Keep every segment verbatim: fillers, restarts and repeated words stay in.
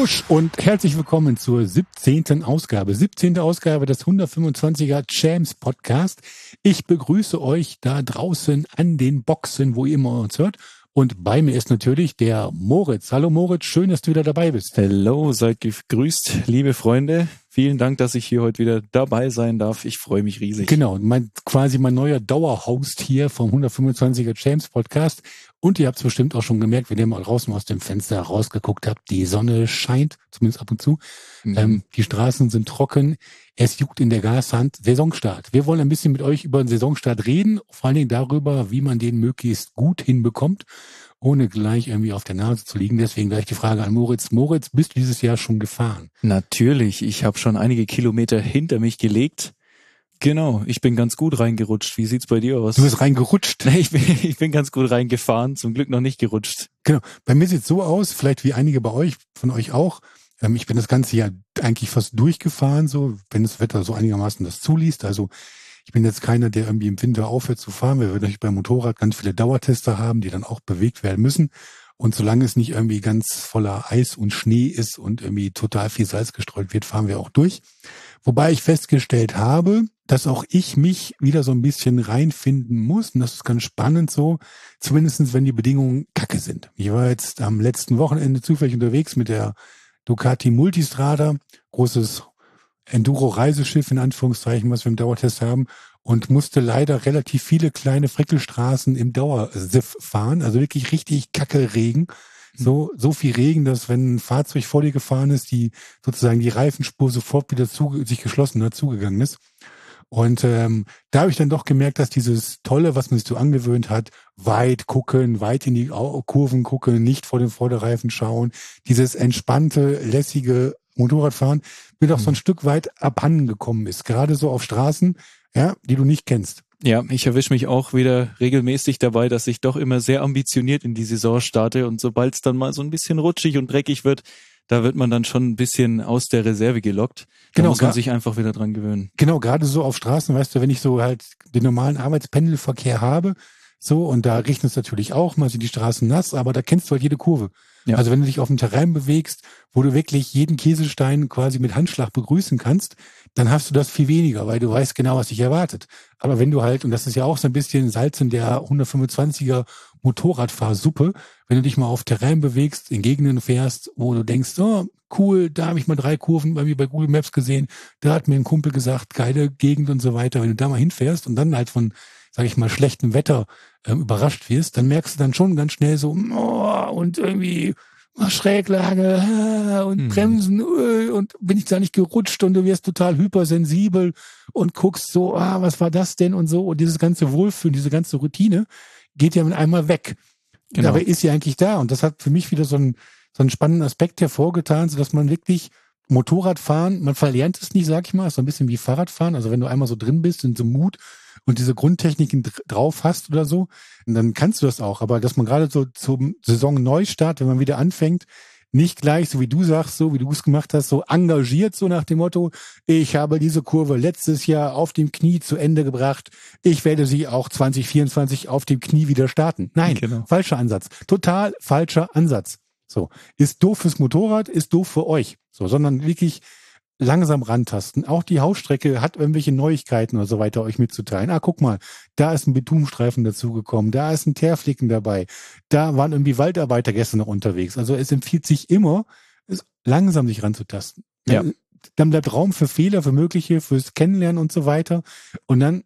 Tusch und herzlich willkommen zur siebzehnten Ausgabe. siebzehnte Ausgabe des hundertfünfundzwanziger Champs Podcast. Ich begrüße euch da draußen an den Boxen, wo ihr immer uns hört. Und bei mir ist natürlich der Moritz. Hallo Moritz, schön, dass du wieder dabei bist. Hallo, seid gegrüßt, liebe Freunde. Vielen Dank, dass ich hier heute wieder dabei sein darf. Ich freue mich riesig. Genau, mein, quasi mein neuer Dauerhost hier vom hundertfünfundzwanziger Champs Podcast. Und ihr habt es bestimmt auch schon gemerkt, wenn ihr mal draußen aus dem Fenster rausgeguckt habt, die Sonne scheint, zumindest ab und zu. Mhm. Ähm, die Straßen sind trocken, es juckt in der Gashand. Saisonstart. Wir wollen ein bisschen mit euch über den Saisonstart reden, vor allen Dingen darüber, wie man den möglichst gut hinbekommt, ohne gleich irgendwie auf der Nase zu liegen. Deswegen gleich die Frage an Moritz. Moritz, bist du dieses Jahr schon gefahren? Natürlich, ich habe schon einige Kilometer hinter mich gelegt. Genau, ich bin ganz gut reingerutscht. Wie sieht's bei dir aus? Du bist reingerutscht? Nee, ich bin, ich bin ganz gut reingefahren, zum Glück noch nicht gerutscht. Genau, bei mir sieht's so aus, vielleicht wie einige bei euch, von euch auch. Ähm, ich bin das ganze Jahr eigentlich fast durchgefahren, so wenn das Wetter so einigermaßen das zuließt. Also ich bin jetzt keiner, der irgendwie im Winter aufhört zu fahren. Wir werden natürlich beim Motorrad ganz viele Dauertester haben, die dann auch bewegt werden müssen. Und solange es nicht irgendwie ganz voller Eis und Schnee ist und irgendwie total viel Salz gestreut wird, fahren wir auch durch. Wobei ich festgestellt habe, dass auch ich mich wieder so ein bisschen reinfinden muss. Und das ist ganz spannend so, zumindest wenn die Bedingungen kacke sind. Ich war jetzt am letzten Wochenende zufällig unterwegs mit der Ducati Multistrada, großes Enduro-Reiseschiff in Anführungszeichen, was wir im Dauertest haben, und musste leider relativ viele kleine Frickelstraßen im Dauersiff fahren, also wirklich richtig kacke Regen. So, so viel Regen, dass wenn ein Fahrzeug vor dir gefahren ist, die sozusagen die Reifenspur sofort wieder zu, sich geschlossen hat, zugegangen ist. Und ähm, da habe ich dann doch gemerkt, dass dieses Tolle, was man sich so angewöhnt hat, weit gucken, weit in die Kurven gucken, nicht vor den Vorderreifen schauen, dieses entspannte, lässige Motorradfahren, mir doch so ein Stück weit abhanden gekommen ist. Gerade so auf Straßen, ja, die du nicht kennst. Ja, ich erwische mich auch wieder regelmäßig dabei, dass ich doch immer sehr ambitioniert in die Saison starte, und sobald es dann mal so ein bisschen rutschig und dreckig wird, da wird man dann schon ein bisschen aus der Reserve gelockt. Da genau, muss man sich einfach wieder dran gewöhnen. Genau, gerade so auf Straßen, weißt du, wenn ich so halt den normalen Arbeitspendelverkehr habe, so, und da regnet es natürlich auch, mal sind die Straßen nass, aber da kennst du halt jede Kurve. Ja. Also wenn du dich auf dem Terrain bewegst, wo du wirklich jeden Käsestein quasi mit Handschlag begrüßen kannst, dann hast du das viel weniger, weil du weißt genau, was dich erwartet. Aber wenn du halt, und das ist ja auch so ein bisschen Salz in der hundertfünfundzwanziger Motorradfahrsuppe, wenn du dich mal auf Terrain bewegst, in Gegenden fährst, wo du denkst, oh, cool, da habe ich mal drei Kurven bei mir bei Google Maps gesehen, da hat mir ein Kumpel gesagt, geile Gegend und so weiter. Wenn du da mal hinfährst und dann halt von, sag ich mal, schlechtem Wetter äh, überrascht wirst, dann merkst du dann schon ganz schnell so, oh, und irgendwie Schräglage ah, und hm. Bremsen uh, und bin ich da nicht gerutscht, und du wirst total hypersensibel und guckst so, ah, was war das denn und so, und dieses ganze Wohlfühlen, diese ganze Routine geht ja mit einmal weg. Genau. Dabei ist sie eigentlich da, und das hat für mich wieder so einen, so einen spannenden Aspekt hervorgetan, so dass man wirklich Motorradfahren, man verlernt es nicht, sag ich mal, ist so ein bisschen wie Fahrradfahren, also wenn du einmal so drin bist in so Mut und diese Grundtechniken drauf hast oder so, dann kannst du das auch. Aber dass man gerade so zum Saisonneustart, wenn man wieder anfängt, nicht gleich, so wie du sagst, so wie du es gemacht hast, so engagiert, so nach dem Motto, ich habe diese Kurve letztes Jahr auf dem Knie zu Ende gebracht, ich werde sie auch zwanzig vierundzwanzig auf dem Knie wieder starten. Nein, genau. Falscher Ansatz. Total falscher Ansatz. So, ist doof fürs Motorrad, ist doof für euch. So, sondern wirklich langsam rantasten. Auch die Hausstrecke hat irgendwelche Neuigkeiten oder so weiter euch mitzuteilen. Ah, guck mal, da ist ein Betonstreifen dazugekommen, da ist ein Teerflicken dabei, da waren irgendwie Waldarbeiter gestern noch unterwegs. Also es empfiehlt sich immer, langsam sich ranzutasten. Ja. Dann bleibt Raum für Fehler, für mögliche, fürs Kennenlernen und so weiter. Und dann,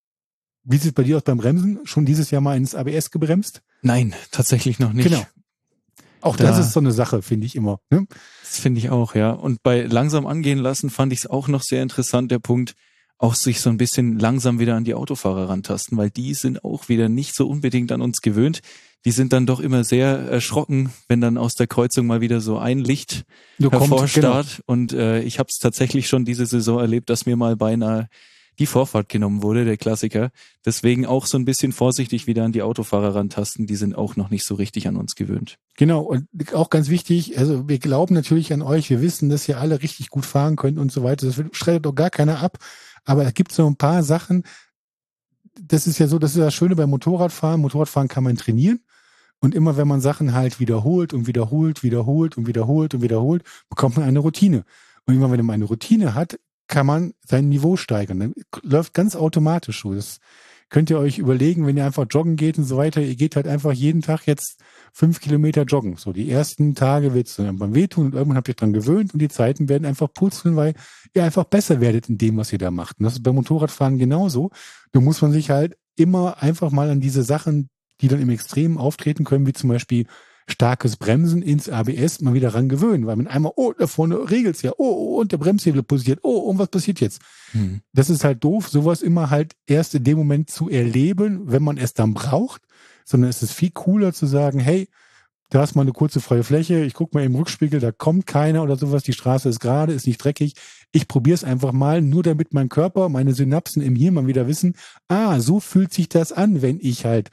wie sieht es bei dir aus beim Bremsen? Schon dieses Jahr mal ins A B S gebremst? Nein, tatsächlich noch nicht. Genau. Auch da, das ist so eine Sache, finde ich immer. Ne? Das finde ich auch, ja. Und bei langsam angehen lassen fand ich es auch noch sehr interessant, der Punkt, auch sich so ein bisschen langsam wieder an die Autofahrer rantasten, weil die sind auch wieder nicht so unbedingt an uns gewöhnt. Die sind dann doch immer sehr erschrocken, wenn dann aus der Kreuzung mal wieder so ein Licht du hervorstarrt. Genau. Und äh, ich habe es tatsächlich schon diese Saison erlebt, dass mir mal beinahe die Vorfahrt genommen wurde, der Klassiker. Deswegen auch so ein bisschen vorsichtig wieder an die Autofahrer rantasten. Die sind auch noch nicht so richtig an uns gewöhnt. Genau, und auch ganz wichtig, also wir glauben natürlich an euch, wir wissen, dass ihr alle richtig gut fahren könnt und so weiter. Das streitet doch gar keiner ab. Aber es gibt so ein paar Sachen, das ist ja so, das ist das Schöne beim Motorradfahren. Motorradfahren kann man trainieren. Und immer wenn man Sachen halt wiederholt und wiederholt, wiederholt und wiederholt und wiederholt, bekommt man eine Routine. Und immer wenn man eine Routine hat, kann man sein Niveau steigern. Dann läuft ganz automatisch so. Das könnt ihr euch überlegen, wenn ihr einfach joggen geht und so weiter. Ihr geht halt einfach jeden Tag jetzt fünf Kilometer joggen. So, die ersten Tage wird es dann beim Wehtun und irgendwann habt ihr dran gewöhnt und die Zeiten werden einfach purzeln, weil ihr einfach besser werdet in dem, was ihr da macht. Und das ist beim Motorradfahren genauso. Da muss man sich halt immer einfach mal an diese Sachen, die dann im Extremen auftreten können, wie zum Beispiel starkes Bremsen ins A B S, mal wieder ran gewöhnen, weil man einmal, oh, da vorne regelt's ja, oh, oh, und der Bremshebel posiert, oh, und was passiert jetzt? Hm. Das ist halt doof, sowas immer halt erst in dem Moment zu erleben, wenn man es dann braucht, sondern es ist viel cooler zu sagen, hey, da ist mal eine kurze freie Fläche, ich guck mal im Rückspiegel, da kommt keiner oder sowas, die Straße ist gerade, ist nicht dreckig, ich probiere es einfach mal, nur damit mein Körper, meine Synapsen im Hirn mal wieder wissen, ah, so fühlt sich das an, wenn ich halt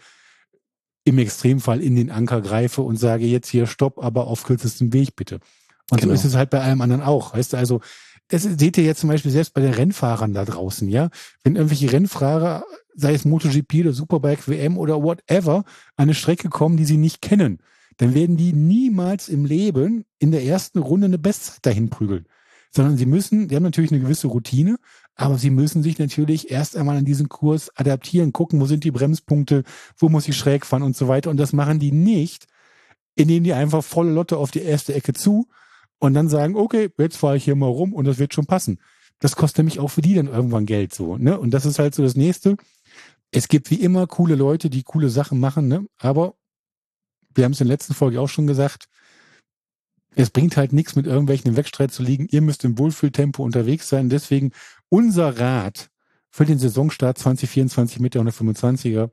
im Extremfall in den Anker greife und sage jetzt hier Stopp, aber auf kürzestem Weg bitte. Und genau. So ist es halt bei allem anderen auch. Weißt du, also das seht ihr jetzt zum Beispiel selbst bei den Rennfahrern da draußen, ja. Wenn irgendwelche Rennfahrer, sei es MotoGP oder Superbike W M oder whatever, an eine Strecke kommen, die sie nicht kennen, dann werden die niemals im Leben in der ersten Runde eine Bestzeit dahin prügeln. Sondern sie müssen, die haben natürlich eine gewisse Routine, aber sie müssen sich natürlich erst einmal an diesen Kurs adaptieren, gucken, wo sind die Bremspunkte, wo muss ich schräg fahren und so weiter. Und das machen die nicht, indem die einfach volle Lotte auf die erste Ecke zu und dann sagen, okay, jetzt fahre ich hier mal rum und das wird schon passen. Das kostet nämlich auch für die dann irgendwann Geld so, ne? Und das ist halt so das Nächste. Es gibt wie immer coole Leute, die coole Sachen machen, ne? Aber wir haben es in der letzten Folge auch schon gesagt, es bringt halt nichts, mit irgendwelchen im Wettstreit zu liegen. Ihr müsst im Wohlfühltempo unterwegs sein. Deswegen unser Rat für den Saisonstart zwanzig vierundzwanzig mit der hundertfünfundzwanziger.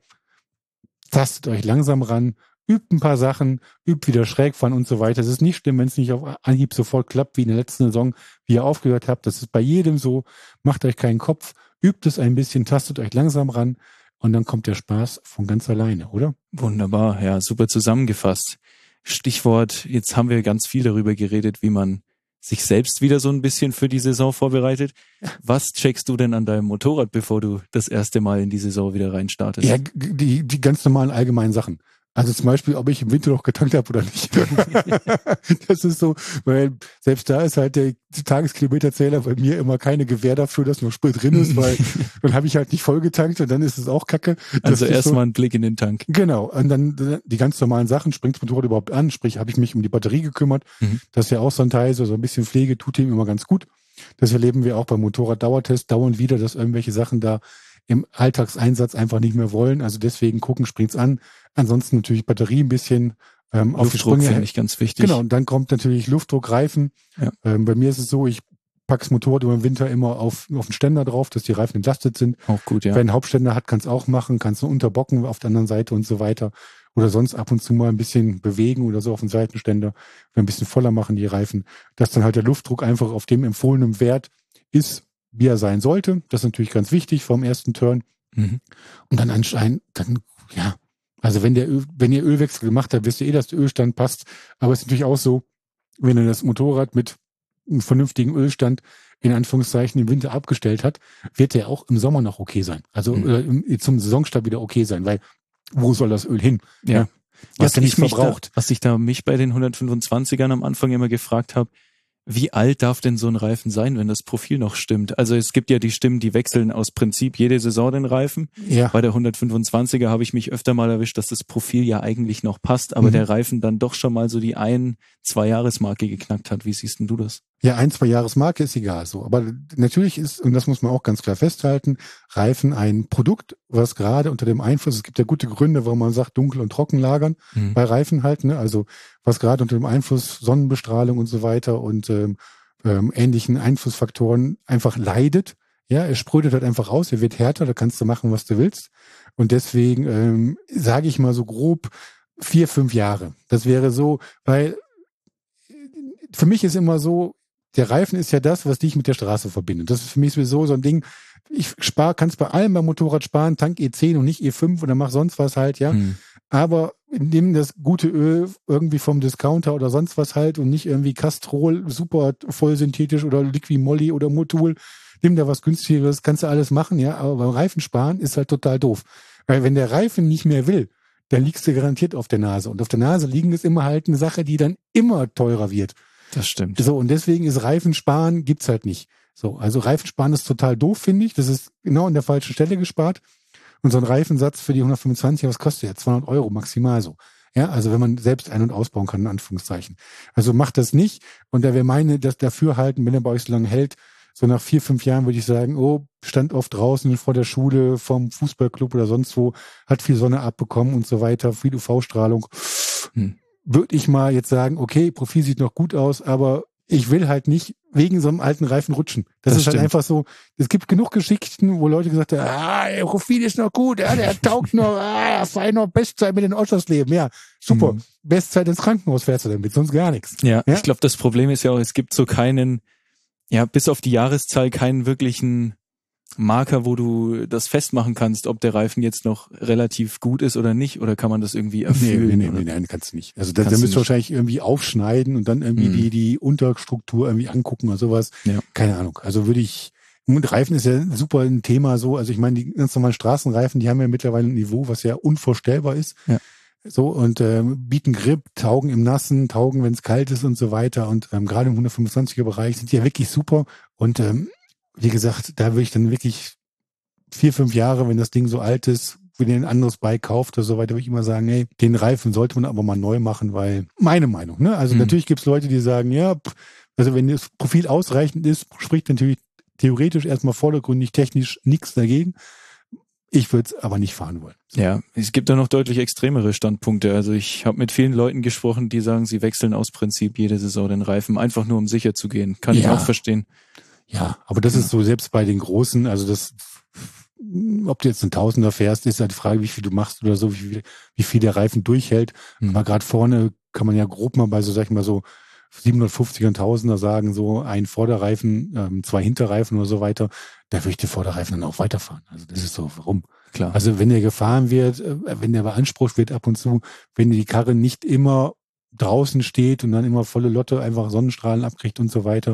Tastet euch langsam ran, übt ein paar Sachen, übt wieder schräg fahren und so weiter. Es ist nicht schlimm, wenn es nicht auf Anhieb sofort klappt, wie in der letzten Saison, wie ihr aufgehört habt. Das ist bei jedem so. Macht euch keinen Kopf, übt es ein bisschen, tastet euch langsam ran und dann kommt der Spaß von ganz alleine, oder? Wunderbar, ja, super zusammengefasst. Stichwort, jetzt haben wir ganz viel darüber geredet, wie man sich selbst wieder so ein bisschen für die Saison vorbereitet. Was checkst du denn an deinem Motorrad, bevor du das erste Mal in die Saison wieder reinstartest? Ja, die, die ganz normalen allgemeinen Sachen. Also zum Beispiel, ob ich im Winter noch getankt habe oder nicht. Das ist so, weil selbst da ist halt der Tageskilometerzähler bei mir immer keine Gewähr dafür, dass noch Sprit drin ist, weil dann habe ich halt nicht voll getankt und dann ist es auch kacke. Also erstmal so, einen Blick in den Tank. Genau, und dann die ganz normalen Sachen, springt das Motorrad überhaupt an, sprich, habe ich mich um die Batterie gekümmert. Mhm. Das ist ja auch so ein Teil, so ein bisschen Pflege tut ihm immer ganz gut. Das erleben wir auch beim Motorrad-Dauertest dauernd wieder, dass irgendwelche Sachen da im Alltagseinsatz einfach nicht mehr wollen. Also deswegen gucken, springt's an. Ansonsten natürlich Batterie ein bisschen ähm, auf die Sprünge. Finde ich ganz wichtig. Genau, und dann kommt natürlich Luftdruck, Reifen. Ja. Ähm, bei mir ist es so, ich packe das Motorrad über den Winter immer auf, auf den Ständer drauf, dass die Reifen entlastet sind. Auch gut, ja. Wer einen Hauptständer hat, kann es auch machen, kann es nur unterbocken auf der anderen Seite und so weiter. Oder sonst ab und zu mal ein bisschen bewegen oder so auf den Seitenständer, ein bisschen voller machen die Reifen, dass dann halt der Luftdruck einfach auf dem empfohlenen Wert ist, wie er sein sollte. Das ist natürlich ganz wichtig vom ersten Turn. Mhm. Und dann anscheinend, dann, ja, also wenn der Öl, wenn ihr Ölwechsel gemacht habt, wisst ihr eh, dass der Ölstand passt. Aber es ist natürlich auch so, wenn ihr das Motorrad mit einem vernünftigen Ölstand in Anführungszeichen im Winter abgestellt hat, wird der auch im Sommer noch okay sein. Also mhm. äh, im, zum Saisonstart wieder okay sein, weil wo soll das Öl hin? Ja. ja was ja nicht verbraucht. Da, was ich da mich bei den hundertfünfundzwanzigern am Anfang immer gefragt habe, wie alt darf denn so ein Reifen sein, wenn das Profil noch stimmt? Also es gibt ja die Stimmen, die wechseln aus Prinzip jede Saison den Reifen. Ja. Bei der hundertfünfundzwanziger habe ich mich öfter mal erwischt, dass das Profil ja eigentlich noch passt, aber mhm. der Reifen dann doch schon mal so die ein-, zwei Jahresmarke geknackt hat. Wie siehst denn du das? Ja, ein-, zwei Jahresmarke ist egal so. Aber natürlich ist, und das muss man auch ganz klar festhalten, Reifen ein Produkt, was gerade unter dem Einfluss, es gibt ja gute Gründe, warum man sagt, dunkel und trocken lagern mhm. bei Reifen halt, ne? Also was gerade unter dem Einfluss Sonnenbestrahlung und so weiter und ähm, ähm, ähnlichen Einflussfaktoren einfach leidet. Ja, er sprödet halt einfach aus, er wird härter, da kannst du machen, was du willst. Und deswegen ähm, sage ich mal so grob vier, fünf Jahre. Das wäre so, weil für mich ist immer so, der Reifen ist ja das, was dich mit der Straße verbindet. Das ist für mich sowieso so ein Ding, ich spare, kann es bei allem beim Motorrad sparen, tank E zehn und nicht E fünf oder mach sonst was halt, ja. Hm. Aber nimm das gute Öl irgendwie vom Discounter oder sonst was halt und nicht irgendwie Castrol, super voll synthetisch oder Liqui-Moly oder Motul. Nimm da was günstigeres, kannst du alles machen, ja. Aber beim Reifen sparen ist halt total doof. Weil wenn der Reifen nicht mehr will, dann liegst du garantiert auf der Nase. Und auf der Nase liegen ist immer halt eine Sache, die dann immer teurer wird. Das stimmt. So, und deswegen ist Reifensparen gibt's halt nicht. So, also Reifensparen ist total doof, finde ich. Das ist genau an der falschen Stelle gespart. Und so ein Reifensatz für die hundertfünfundzwanzig, was kostet der? zweihundert Euro maximal so. Ja, also wenn man selbst ein- und ausbauen kann, in Anführungszeichen. Also macht das nicht. Und da wäre meine, das dafür halten, wenn er bei euch so lange hält, so nach vier, fünf Jahren würde ich sagen, oh, stand oft draußen vor der Schule, vom Fußballclub oder sonst wo, hat viel Sonne abbekommen und so weiter, viel U V-Strahlung. Hm. Würde ich mal jetzt sagen, okay, Profil sieht noch gut aus, aber ich will halt nicht wegen so einem alten Reifen rutschen. Das, das ist stimmt. Halt einfach so, es gibt genug Geschichten, wo Leute gesagt haben, ah, der Profil ist noch gut, ja, der taugt noch, ah, fein noch Bestzeit mit den Oschersleben. Ja, super. Mhm. Bestzeit ins Krankenhaus fährst du damit, sonst gar nichts. Ja, ja? Ich glaube, das Problem ist ja auch, es gibt so keinen, ja, bis auf die Jahreszahl keinen wirklichen Marker, wo du das festmachen kannst, ob der Reifen jetzt noch relativ gut ist oder nicht, oder kann man das irgendwie erfüllen? Nee, nee, nee, nee, nee kannst du nicht. Also da, da müsst ihr wahrscheinlich irgendwie aufschneiden und dann irgendwie mhm. die, die Unterstruktur irgendwie angucken oder sowas. Ja. Keine Ahnung. Also würde ich, und Reifen ist ja super ein Thema so, also ich meine, die ganz normalen Straßenreifen, die haben ja mittlerweile ein Niveau, was ja unvorstellbar ist. Ja. So, und ähm, bieten Grip, taugen im Nassen, taugen, wenn es kalt ist und so weiter. Und ähm, gerade im hundertfünfundzwanziger Bereich sind die ja wirklich super. Und ähm, wie gesagt, da würde ich dann wirklich vier, fünf Jahre, wenn das Ding so alt ist, wenn ihr ein anderes Bike kauft oder so weiter, würde ich immer sagen, hey, den Reifen sollte man aber mal neu machen, weil, meine Meinung, ne? Also mhm. natürlich gibt es Leute, die sagen, ja, also wenn das Profil ausreichend ist, spricht natürlich theoretisch erstmal vordergründig, technisch nichts dagegen. Ich würde es aber nicht fahren wollen. So. Ja, es gibt da noch deutlich extremere Standpunkte. Also ich habe mit vielen Leuten gesprochen, die sagen, sie wechseln aus Prinzip jede Saison den Reifen, einfach nur um sicher zu gehen. Kann ja. ich auch verstehen. Ja, aber das ist so, selbst bei den Großen, also das, ob du jetzt einen Tausender fährst, ist halt die Frage, wie viel du machst oder so, wie viel, wie viel der Reifen durchhält. Mhm. Aber gerade vorne kann man ja grob mal bei so, sag ich mal so, siebenhundertfünfziger und Tausender sagen, so ein Vorderreifen, ähm, zwei Hinterreifen oder so weiter, da würde ich den Vorderreifen dann auch weiterfahren. Also das ist so, warum? Klar. Also wenn der gefahren wird, äh, wenn der beansprucht wird ab und zu, wenn die Karre nicht immer draußen steht und dann immer volle Lotte einfach Sonnenstrahlen abkriegt und so weiter,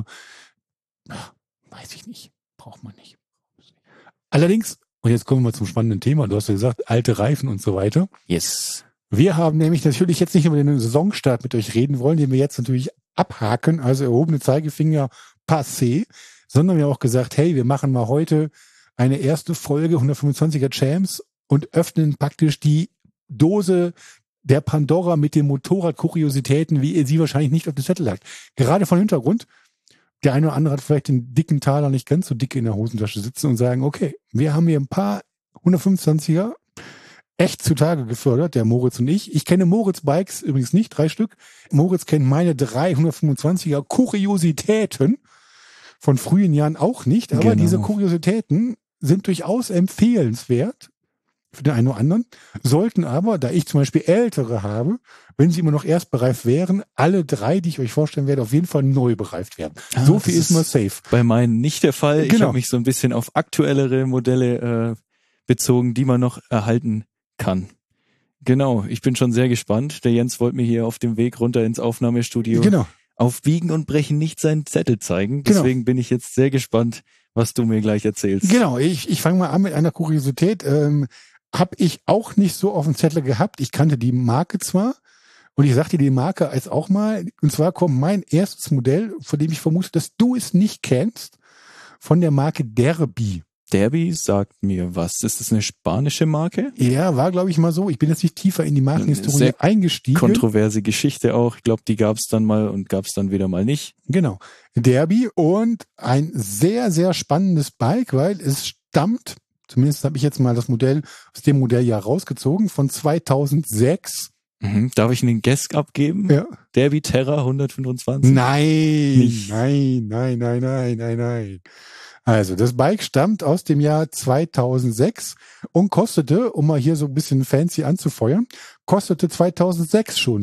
ach, weiß ich nicht. Braucht man nicht. Allerdings, und jetzt kommen wir zum spannenden Thema, du hast ja gesagt, alte Reifen und so weiter. Yes. Wir haben nämlich natürlich jetzt nicht über den Saisonstart mit euch reden wollen, den wir jetzt natürlich abhaken, also erhobene Zeigefinger passé, sondern wir haben auch gesagt, hey, wir machen mal heute eine erste Folge hundertfünfundzwanziger Champs und öffnen praktisch die Dose der Pandora mit den Motorrad-Kuriositäten, wie ihr sie wahrscheinlich nicht auf dem Zettel habt. Gerade von Hintergrund, der eine oder andere hat vielleicht den dicken Taler nicht ganz so dick in der Hosentasche sitzen und sagen, okay, wir haben hier ein paar hundertfünfundzwanziger echt zutage gefördert, der Moritz und ich. Ich kenne Moritz Bikes übrigens nicht, drei Stück. Moritz kennt meine drei hundertfünfundzwanziger Kuriositäten von frühen Jahren auch nicht, aber genau. Diese Kuriositäten sind durchaus empfehlenswert für den einen oder anderen, sollten aber, da ich zum Beispiel ältere habe, wenn sie immer noch erstbereift wären, alle drei, die ich euch vorstellen werde, auf jeden Fall neu bereift werden. Ah, so viel ist mal safe. Bei meinen nicht der Fall. Genau. Ich habe mich so ein bisschen auf aktuellere Modelle äh, bezogen, die man noch erhalten kann. Genau, ich bin schon sehr gespannt. Der Jens wollte mir hier auf dem Weg runter ins Aufnahmestudio genau. auf Biegen und Brechen nicht seinen Zettel zeigen. Deswegen genau. bin ich jetzt sehr gespannt, was du mir gleich erzählst. Genau, ich, ich fange mal an mit einer Kuriosität. Ähm, Habe ich auch nicht so auf dem Zettel gehabt. Ich kannte die Marke zwar und ich sagte die Marke als auch mal. Und zwar kommt mein erstes Modell, von dem ich vermute, dass du es nicht kennst, von der Marke Derbi. Derbi sagt mir was. Ist das eine spanische Marke? Ja, war glaube ich mal so. Ich bin jetzt nicht tiefer in die Markenhistorie Sehr eingestiegen. Kontroverse Geschichte auch. Ich glaube, die gab es dann mal und gab es dann wieder mal nicht. Genau. Derbi und ein sehr, sehr spannendes Bike, weil es stammt, zumindest habe ich jetzt mal das Modell aus dem Modelljahr rausgezogen, von zweitausendsechs. Mhm. Darf ich einen Guess abgeben? Ja. Derbi Terra hundertfünfundzwanzig? Nein, Nicht. nein, nein, nein, nein, nein, nein. Also, das Bike stammt aus dem Jahr zweitausendsechs und kostete, um mal hier so ein bisschen fancy anzufeuern, kostete zweitausendsechs schon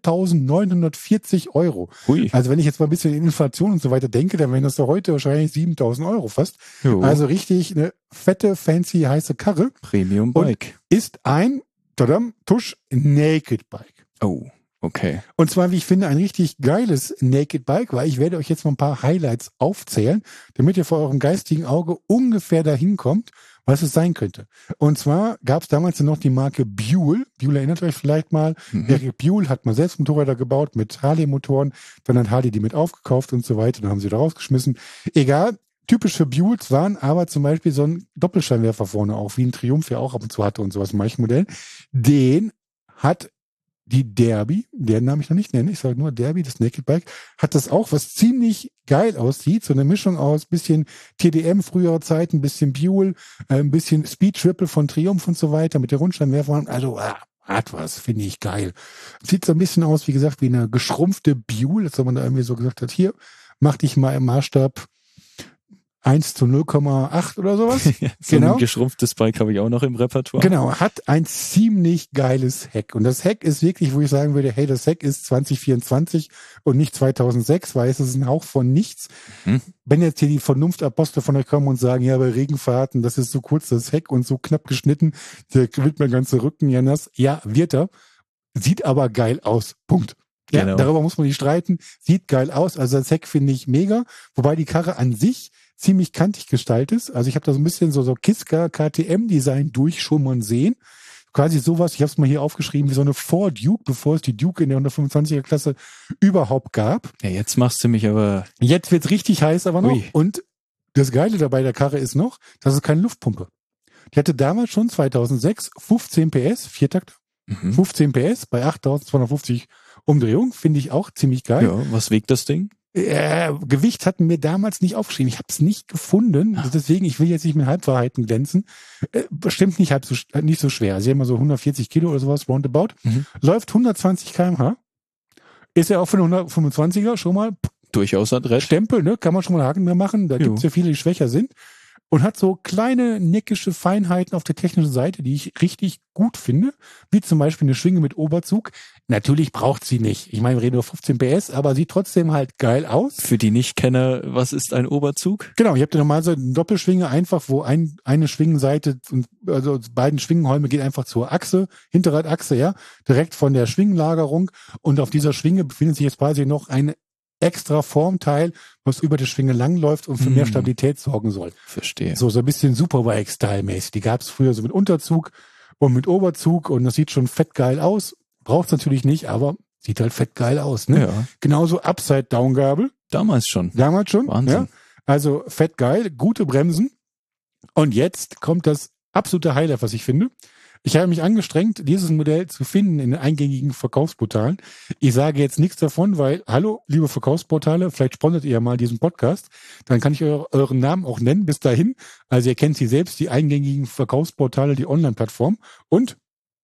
viertausendneunhundertvierzig Euro. Hui. Also, wenn ich jetzt mal ein bisschen in Inflation und so weiter denke, dann wären das doch heute wahrscheinlich siebentausend Euro fast. Jo. Also richtig eine fette, fancy, heiße Karre. Premium Bike. Und ist ein, tadam, Tusch, Naked Bike. Oh. Okay. Und zwar, wie ich finde, ein richtig geiles Naked Bike, weil ich werde euch jetzt mal ein paar Highlights aufzählen, damit ihr vor eurem geistigen Auge ungefähr dahin kommt, was es sein könnte. Und zwar gab es damals noch die Marke Buell. Buell erinnert euch vielleicht mal. Mhm. Eric Buell hat mal selbst Motorräder gebaut mit Harley-Motoren. Dann hat Harley die mit aufgekauft und so weiter. Dann haben sie da rausgeschmissen. Egal. Typisch für Buells waren aber zum Beispiel so ein Doppelscheinwerfer vorne auch, wie ein Triumph ja auch ab und zu hatte und sowas in manchen Modellen. Den hat die Derby, den Namen ich noch nicht nenne, ich sage nur Derby, das Naked Bike, hat das auch, was ziemlich geil aussieht. So eine Mischung aus bisschen T D M früherer Zeit, ein bisschen Buell, äh, ein bisschen Speed Triple von Triumph und so weiter mit der Rundscheinwerfer. Also ah, hat was, finde ich geil. Sieht so ein bisschen aus, wie gesagt, wie eine geschrumpfte Buell, als wenn man da irgendwie so gesagt hat, hier, mach dich mal im Maßstab eins zu null Komma acht oder sowas. Ja, so genau. Ein geschrumpftes Bike habe ich auch noch im Repertoire. Genau, hat ein ziemlich geiles Heck. Und das Heck ist wirklich, wo ich sagen würde, hey, das Heck ist zwanzig vierundzwanzig und nicht zweitausendsechs, weil es ist ein Hauch von nichts. Hm. Wenn jetzt hier die Vernunftapostel von euch kommen und sagen, ja, bei Regenfahrten, das ist so kurz das Heck und so knapp geschnitten, der wird mein ganzer Rücken ja nass. Ja, wird er. Sieht aber geil aus. Punkt. Ja, genau. Darüber muss man nicht streiten. Sieht geil aus. Also das Heck finde ich mega. Wobei die Karre an sich ziemlich kantig gestaltet ist. Also ich habe da so ein bisschen so, so Kiska K T M-Design durchschummern sehen. Quasi sowas, ich habe es mal hier aufgeschrieben, wie so eine Ford Duke, bevor es die Duke in der hundertfünfundzwanziger-Klasse überhaupt gab. Ja, jetzt machst du mich aber... Jetzt wird's richtig heiß aber noch. Ui. Und das Geile dabei der Karre ist noch, das ist keine Luftpumpe. Die hatte damals schon zweitausendsechs fünfzehn P S, Viertakter, mhm. fünfzehn P S bei achttausendzweihundertfünfzig Umdrehungen, finde ich auch ziemlich geil. Ja, was wiegt das Ding? Äh, Gewicht hatten mir damals nicht aufgeschrieben. Ich habe es nicht gefunden. Ach. Deswegen, ich will jetzt nicht mit Halbwahrheiten glänzen. Äh, bestimmt nicht halb so, nicht so schwer. Sie haben mal so hundertvierzig Kilo oder sowas, roundabout. Mhm. Läuft hundertzwanzig Kilometer pro Stunde. Ist ja auch für eine hundertfünfundzwanziger schon mal durchaus adrett. Stempel, ne? Kann man schon mal einen Haken mehr machen. Da gibt es ja viele, die schwächer sind. Und hat so kleine neckische Feinheiten auf der technischen Seite, die ich richtig gut finde. Wie zum Beispiel eine Schwinge mit Oberzug. Natürlich braucht sie nicht. Ich meine, wir reden über fünfzehn P S, aber sieht trotzdem halt geil aus. Für die Nichtkenner, was ist ein Oberzug? Genau, ich habe da normal so eine Doppelschwinge einfach, wo ein, eine Schwingenseite, und also beiden Schwingenholme geht einfach zur Achse, Hinterradachse, ja, direkt von der Schwingenlagerung. Und auf dieser Schwinge befindet sich jetzt quasi noch ein extra Formteil, was über die Schwinge langläuft und für mm. mehr Stabilität sorgen soll. Verstehe. So, so ein bisschen Superbike-Style-mäßig. Die gab es früher so mit Unterzug und mit Oberzug und das sieht schon fett geil aus. Braucht's natürlich nicht, aber sieht halt fett geil aus, ne? Ja. Genauso Upside-Down-Gabel. Damals schon. Damals schon. Wahnsinn. Ja. Also fett geil, gute Bremsen. Und jetzt kommt das absolute Highlight, was ich finde. Ich habe mich angestrengt, dieses Modell zu finden in den eingängigen Verkaufsportalen. Ich sage jetzt nichts davon, weil, hallo, liebe Verkaufsportale, vielleicht sponsert ihr ja mal diesen Podcast. Dann kann ich eure, euren Namen auch nennen bis dahin. Also ihr kennt sie selbst, die eingängigen Verkaufsportale, die Online-Plattform. Und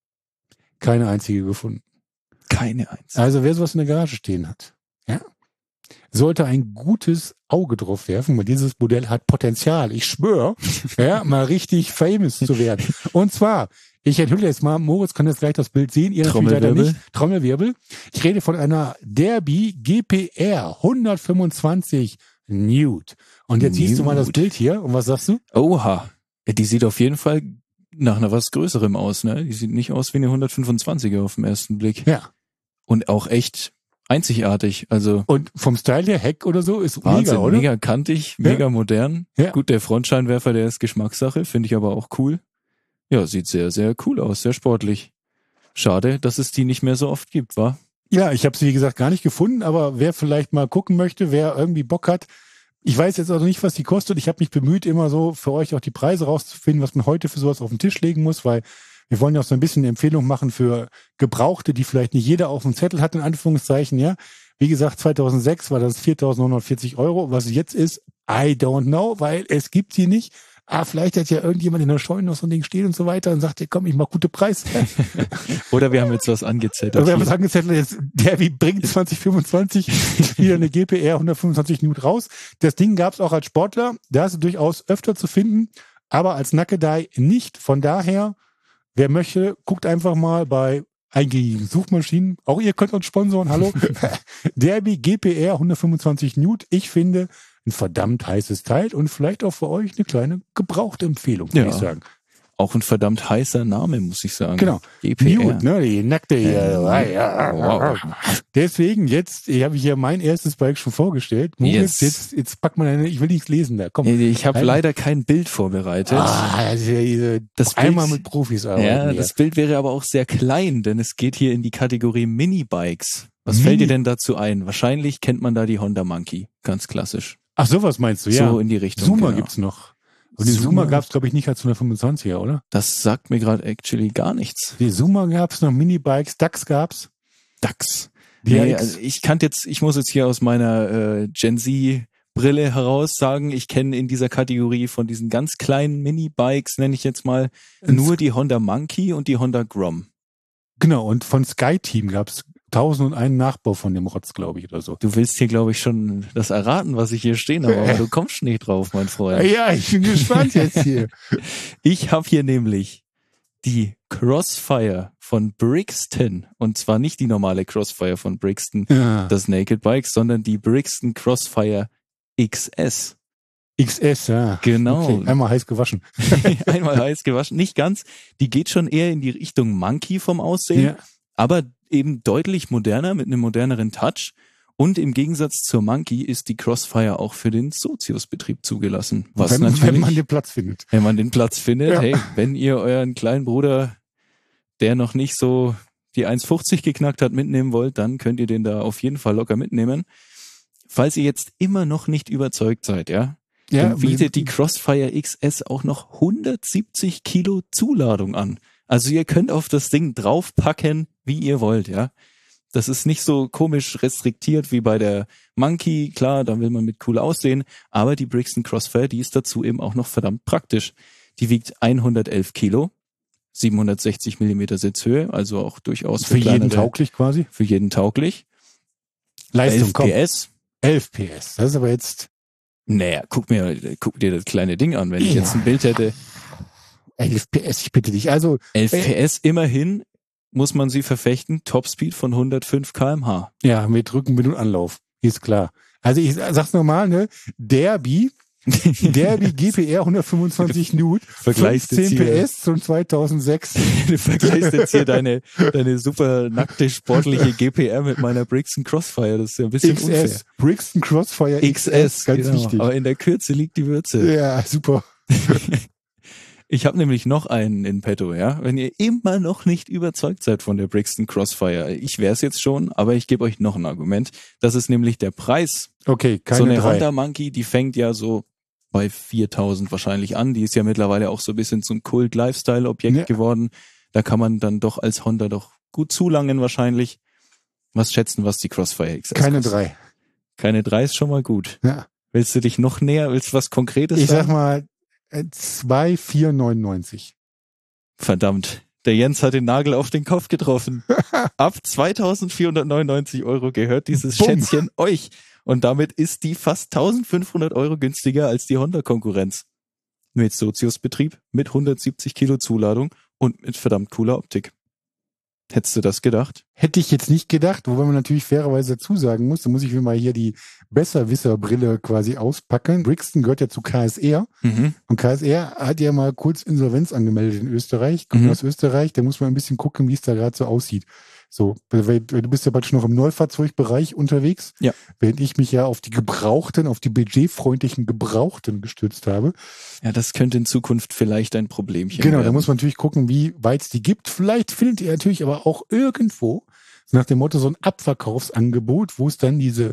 keine einzige gefunden. Keine einzige. Also wer sowas in der Garage stehen hat, ja, sollte ein gutes Auge drauf werfen, weil dieses Modell hat Potenzial. Ich schwöre, ja, mal richtig famous zu werden. Und zwar, ich enthülle jetzt mal, Moritz kann jetzt gleich das Bild sehen, ihr natürlich leider nicht. Trommelwirbel. Ich rede von einer Derby G P R hundertfünfundzwanzig Newt. Und jetzt Newt. Siehst du mal das Bild hier. Und was sagst du? Oha. Die sieht auf jeden Fall nach einer was Größerem aus, ne? Die sieht nicht aus wie eine hundertfünfundzwanziger auf den ersten Blick. Ja. Und auch echt einzigartig, also. Und vom Style her, Heck oder so, ist Wahnsinn, mega, oder? Mega kantig, ja. Mega modern. Ja. Gut, der Frontscheinwerfer, der ist Geschmackssache, finde ich aber auch cool. Ja, sieht sehr, sehr cool aus, sehr sportlich. Schade, dass es die nicht mehr so oft gibt, wa? Ja, ich habe sie, wie gesagt, gar nicht gefunden, aber wer vielleicht mal gucken möchte, wer irgendwie Bock hat, ich weiß jetzt also nicht, was die kostet. Ich habe mich bemüht, immer so für euch auch die Preise rauszufinden, was man heute für sowas auf den Tisch legen muss, weil wir wollen ja auch so ein bisschen eine Empfehlung machen für Gebrauchte, die vielleicht nicht jeder auf dem Zettel hat, in Anführungszeichen, ja. Wie gesagt, zweitausendsechs war das viertausendneunhundertvierzig Euro. Was jetzt ist, I don't know, weil es gibt sie nicht. Ah, vielleicht hat ja irgendjemand in der Scheune noch so ein Ding stehen und so weiter und sagt, ja, komm, ich mach gute Preise. Oder wir haben jetzt was angezettelt. Oder wir haben was angezettelt, jetzt, der wie bringt zwanzig fünfundzwanzig wieder eine G P R hundertfünfundzwanzig Newt raus. Das Ding gab es auch als Sportler, da ist es durchaus öfter zu finden, aber als Nackedei nicht. Von daher, wer möchte, guckt einfach mal bei eingängigen Suchmaschinen. Auch ihr könnt uns sponsoren, hallo. Derby G P R hundertfünfundzwanzig Newt. Ich finde, ein verdammt heißes Teil und vielleicht auch für euch eine kleine Gebrauchtempfehlung, würde ja. ich sagen. Auch ein verdammt heißer Name, muss ich sagen. Genau. G P R. Nude, ne, die nackte hier. Wow. Deswegen, jetzt habe ich ja mein erstes Bike schon vorgestellt. Moritz, Yes. jetzt, jetzt pack mal deine, ich will nichts lesen da, komm. Ich habe Halt. leider kein Bild vorbereitet. Ah, das ist ja diese, Das einmal Bild- mit Profis arbeiten. Ja, hier. das Bild wäre aber auch sehr klein, denn es geht hier in die Kategorie Mini-Bikes. Was Mini- fällt dir denn dazu ein? Wahrscheinlich kennt man da die Honda Monkey, ganz klassisch. Ach, sowas meinst du, ja. So in die Richtung. Zoomer genau. gibt's noch. Und den Zoomer. Zoomer gab's, glaube ich, nicht als hundertfünfundzwanziger, oder? Das sagt mir gerade actually gar nichts. Die Zoomer gab's noch, Minibikes, DAX gab's. DAX. D Nee, X. also ich kannte jetzt, ich muss jetzt hier aus meiner äh, Gen Z-Brille heraus sagen, ich kenne in dieser Kategorie von diesen ganz kleinen Mini-Bikes, nenne ich jetzt mal, nur die Honda Monkey und die Honda Grom. Genau, und von SkyTeam gab's tausend und einen Nachbau von dem Rotz, glaube ich, oder so. Du willst hier, glaube ich, schon das erraten, was ich hier stehen habe, aber du kommst nicht drauf, mein Freund. Ja, ich bin gespannt jetzt hier. Ich habe hier nämlich die Crossfire von Brixton. Und zwar nicht die normale Crossfire von Brixton, Ja. das Naked Bike, sondern die Brixton Crossfire X S. X S, ja. Genau. Okay, einmal heiß gewaschen. Einmal heiß gewaschen. Nicht ganz. Die geht schon eher in die Richtung Monkey vom Aussehen, Ja. aber eben deutlich moderner, mit einem moderneren Touch. Und im Gegensatz zur Monkey ist die Crossfire auch für den Sozius-Betrieb zugelassen. Was wenn, natürlich, wenn man den Platz findet. wenn man den Platz findet, Ja. hey, wenn ihr euren kleinen Bruder, der noch nicht so die eins fünfzig geknackt hat, mitnehmen wollt, dann könnt ihr den da auf jeden Fall locker mitnehmen. Falls ihr jetzt immer noch nicht überzeugt seid, ja, Ja, dann bietet die Crossfire X S auch noch hundertsiebzig Kilo Zuladung an. Also ihr könnt auf das Ding draufpacken, wie ihr wollt, ja. Das ist nicht so komisch restriktiert wie bei der Monkey. Klar, da will man mit cool aussehen. Aber die Brixton Crossfire, die ist dazu eben auch noch verdammt praktisch. Die wiegt hundertelf Kilo, siebenhundertsechzig Millimeter Sitzhöhe, also auch durchaus für jeden kleinere- tauglich quasi. Für jeden tauglich. Leistung, elf komm. P S. elf P S. Das ist aber jetzt Naja, guck mir, guck dir das kleine Ding an. Wenn ich Ja. jetzt ein Bild hätte, elf P S, ich bitte dich. Also, elf Äh. P S immerhin, muss man sie verfechten, Topspeed von hundertfünf Kilometer pro Stunde. ja, mit Rücken, mit und Anlauf. Ist klar. Also ich sag's normal, ne? Derby, Derby G P R hundertfünfundzwanzig Newt, Vergleichst jetzt fünfzehn P hier- S zum zweitausendsechs. Du vergleichst jetzt hier deine, deine super nackte sportliche G P R mit meiner Brixton Crossfire. Das ist ja ein bisschen X unfair. S, Brixton Crossfire X S, ganz genau. wichtig. Aber in der Kürze liegt die Würze. Ja, super. Ich habe nämlich noch einen in petto, ja. Wenn ihr immer noch nicht überzeugt seid von der Brixton Crossfire, ich wäre es jetzt schon, aber ich gebe euch noch ein Argument. Das ist nämlich der Preis. Okay, keine so eine drei. Honda Monkey, die fängt ja so bei viertausend wahrscheinlich an. Die ist ja mittlerweile auch so ein bisschen zum Kult-Lifestyle-Objekt Ja. geworden. Da kann man dann doch als Honda doch gut zulangen wahrscheinlich. Was schätzen, was die Crossfire X S Keine kostet? drei. Keine drei ist schon mal gut. Ja. Willst du dich noch näher, willst du was Konkretes Ich sag sagen? mal äh, zwei vier neunundneunzig. Verdammt, der Jens hat den Nagel auf den Kopf getroffen. Ab zweitausendvierhundertneunundneunzig Euro gehört dieses Bumm. Schätzchen euch. Und damit ist die fast eintausendfünfhundert Euro günstiger als die Honda-Konkurrenz. Mit Sozius-Betrieb, mit hundertsiebzig Kilo Zuladung und mit verdammt cooler Optik. Hättest du das gedacht? Hätte ich jetzt nicht gedacht, wobei man natürlich fairerweise dazu sagen muss, da muss ich mir mal hier die Besserwisserbrille quasi auspacken. Brixton gehört ja zu K S R Mhm. und K S R hat ja mal kurz Insolvenz angemeldet in Österreich. Kommt Mhm. aus Österreich, da muss man ein bisschen gucken, wie es da gerade so aussieht. So, weil du bist ja bald noch im Neufahrzeugbereich unterwegs, Ja. während ich mich ja auf die gebrauchten, auf die budgetfreundlichen Gebrauchten gestützt habe. Ja, das könnte in Zukunft vielleicht ein Problemchen Genau, werden. da muss man natürlich gucken, wie weit es die gibt. Vielleicht findet ihr natürlich aber auch irgendwo, so nach dem Motto, so ein Abverkaufsangebot, wo es dann diese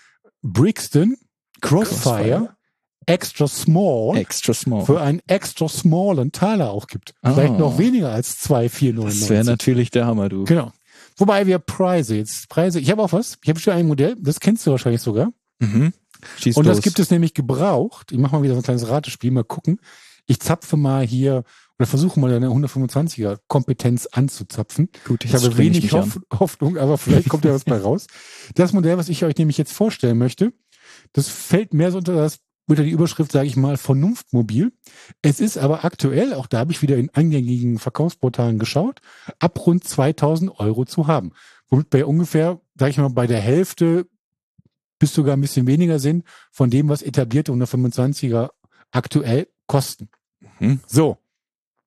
Brixton Crossfire, Crossfire. Extra Small Extra small. für einen extra smallen Taler auch gibt. Vielleicht Ah. noch weniger als zwei vier neunundneunzig. Das wäre natürlich der Hammer, du. Genau. Wobei wir Preise jetzt, Preise, ich habe auch was, ich habe schon ein Modell, das kennst du wahrscheinlich sogar. Mhm. Schieß Und los. das gibt es nämlich gebraucht. Ich mache mal wieder so ein kleines Ratespiel, mal gucken. Ich zapfe mal hier oder versuche mal eine hundertfünfundzwanziger Kompetenz anzuzapfen. Gut, Ich jetzt habe streng wenig mich Hoff Hoffnung, aber vielleicht kommt ja was bei raus. Das Modell, was ich euch nämlich jetzt vorstellen möchte, das fällt mehr so unter das unter die Überschrift, sage ich mal, Vernunftmobil. Es ist aber aktuell, auch da habe ich wieder in eingängigen Verkaufsportalen geschaut, ab rund zweitausend Euro zu haben. Womit bei ungefähr, sage ich mal, bei der Hälfte bis sogar ein bisschen weniger sind von dem, was etablierte hundertfünfundzwanziger aktuell kosten. Mhm. So.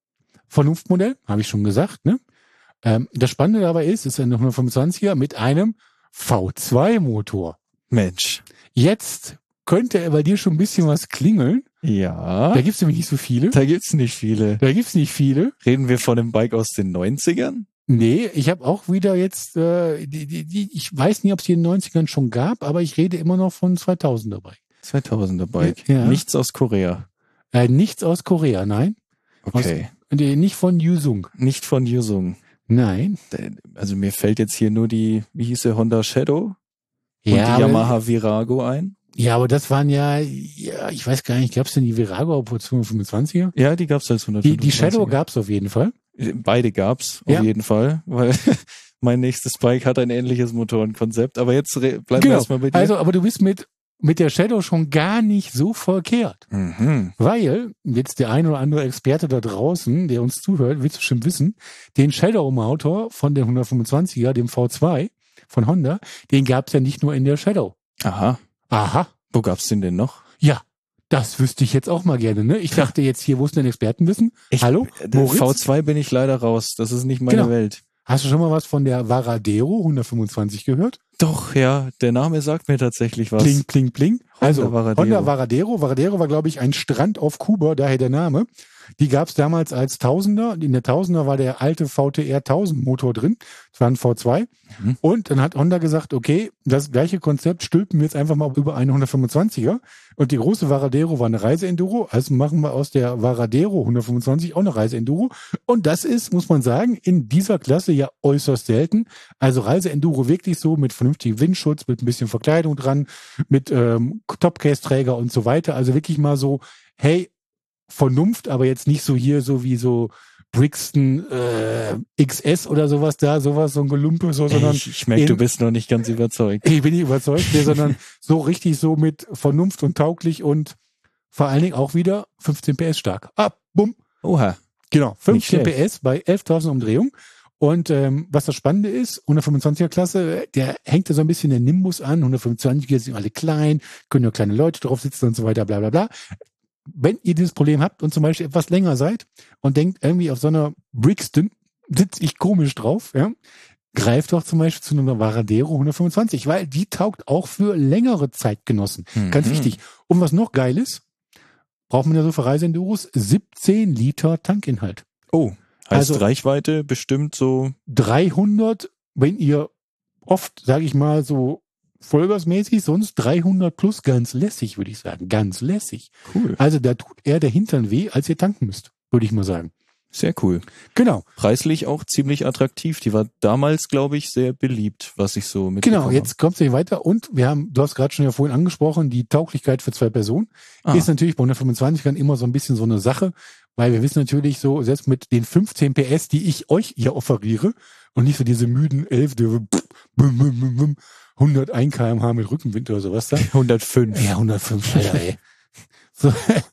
Vernunftmodell, habe ich schon gesagt. Ne? Ähm, das Spannende dabei ist, ist ein hundertfünfundzwanziger mit einem V zwei Motor. Mensch. Jetzt könnte bei dir schon ein bisschen was klingeln. Ja. Da gibt's nämlich nicht so viele. Da gibt's nicht viele. Da gibt's nicht viele. Reden wir von einem Bike aus den neunzigern? Nee, ich habe auch wieder jetzt, äh, die, die, die, ich weiß nicht, ob es die in den neunzigern schon gab, aber ich rede immer noch von zweitausender Bike. zweitausender Bike. Ja. Nichts aus Korea. Äh, nichts aus Korea, nein. Okay. Aus, nee, nicht von Yuzung. Nicht von Yuzung. Nein. Also mir fällt jetzt hier nur die, wie hieß der, Honda Shadow und Ja, die aber, Yamaha Virago ein. Ja, aber das waren ja, ja ich weiß gar nicht, gab's denn die Virago als hundertfünfundzwanziger? Ja, die gab's als Die, hundertfünfundzwanziger. die Shadow gab's auf jeden Fall. Beide gab's, Ja. auf jeden Fall, weil mein nächstes Bike hat ein ähnliches Motorenkonzept. Aber jetzt re- bleiben wir Genau. erstmal bei dir. Also, aber du bist mit, mit der Shadow schon gar nicht so verkehrt. Mhm. Weil, jetzt der ein oder andere Experte da draußen, der uns zuhört, wird bestimmt wissen, den Shadow-Motor von dem hundertfünfundzwanziger, dem V zwei von Honda, den gab's ja nicht nur in der Shadow. Aha. Aha. Wo gab's den denn noch? Ja, das wüsste ich jetzt auch mal gerne. Ne? Ich dachte jetzt hier, wo ist denn Expertenwissen? Ich, Hallo? Der Moritz? V zwei bin ich leider raus. Das ist nicht meine Genau. Welt. Hast du schon mal was von der Varadero hundertfünfundzwanzig gehört? Doch, ja, der Name sagt mir tatsächlich was. Pling, pling, pling. Also, Honda Varadero. Honda Varadero. Varadero war, glaube ich, ein Strand auf Kuba, daher der Name. Die gab's damals als Tausender. In der Tausender war der alte V T R tausend Motor drin. Das war ein V zwei. Mhm. Und dann hat Honda gesagt, okay, das gleiche Konzept stülpen wir jetzt einfach mal über einen hundertfünfundzwanziger. Und die große Varadero war eine Reise-Enduro. Also machen wir aus der Varadero hundertfünfundzwanzig auch eine Reise-Enduro. Und das ist, muss man sagen, in dieser Klasse ja äußerst selten. Also Reise-Enduro wirklich so mit vernünftigem Windschutz, mit ein bisschen Verkleidung dran, mit ähm, Topcase-Träger und so weiter. Also wirklich mal so, hey, Vernunft, aber jetzt nicht so hier so wie so Brixton äh, X S oder sowas da, sowas, so ein Gelumpe, so, sondern Ich, ich merke, in- du bist noch nicht ganz überzeugt. ich bin nicht überzeugt, nee, sondern so richtig so mit Vernunft und tauglich und vor allen Dingen auch wieder fünfzehn P S stark. Ah, bumm. Oha. Genau, fünfzehn schlecht. P S bei elftausend Umdrehungen. Und ähm, was das Spannende ist, hundertfünfundzwanziger Klasse, der hängt da so ein bisschen den Nimbus an. hundertfünfundzwanziger sind alle klein, können nur kleine Leute drauf sitzen und so weiter, bla bla bla. Wenn ihr dieses Problem habt und zum Beispiel etwas länger seid und denkt, irgendwie auf so einer Brixton sitze ich komisch drauf, ja, greift doch zum Beispiel zu einer Varadero hundertfünfundzwanzig, weil die taugt auch für längere Zeitgenossen. Ganz Mhm. wichtig. Und was noch geil ist, braucht man ja so für Reiseenduros siebzehn Liter Tankinhalt. Oh, heißt Also- Reichweite bestimmt so. dreihundert, wenn ihr oft, sage ich mal, so vollgasmäßig, sonst dreihundert plus ganz lässig, würde ich sagen. Ganz lässig. Cool. Also da tut eher der Hintern weh, als ihr tanken müsst, würde ich mal sagen. Sehr cool. Genau, Preislich auch ziemlich attraktiv. Die war damals, glaube ich, sehr beliebt, was ich so mitbekommen genau. Jetzt kommt's nicht weiter. Und wir haben, du hast gerade schon ja vorhin angesprochen, die Tauglichkeit für zwei Personen habe. ist natürlich bei hundertfünfundzwanzigern immer so ein bisschen so eine Sache, weil wir wissen natürlich so, selbst mit den fünfzehn P S, die ich euch hier offeriere und nicht so diese müden elf, die bum, bum, bum, bum, hunderteins Kilometer pro Stunde mit Rückenwind oder sowas da. hundertfünf. Ja, hundertfünf, Alter, ey. So,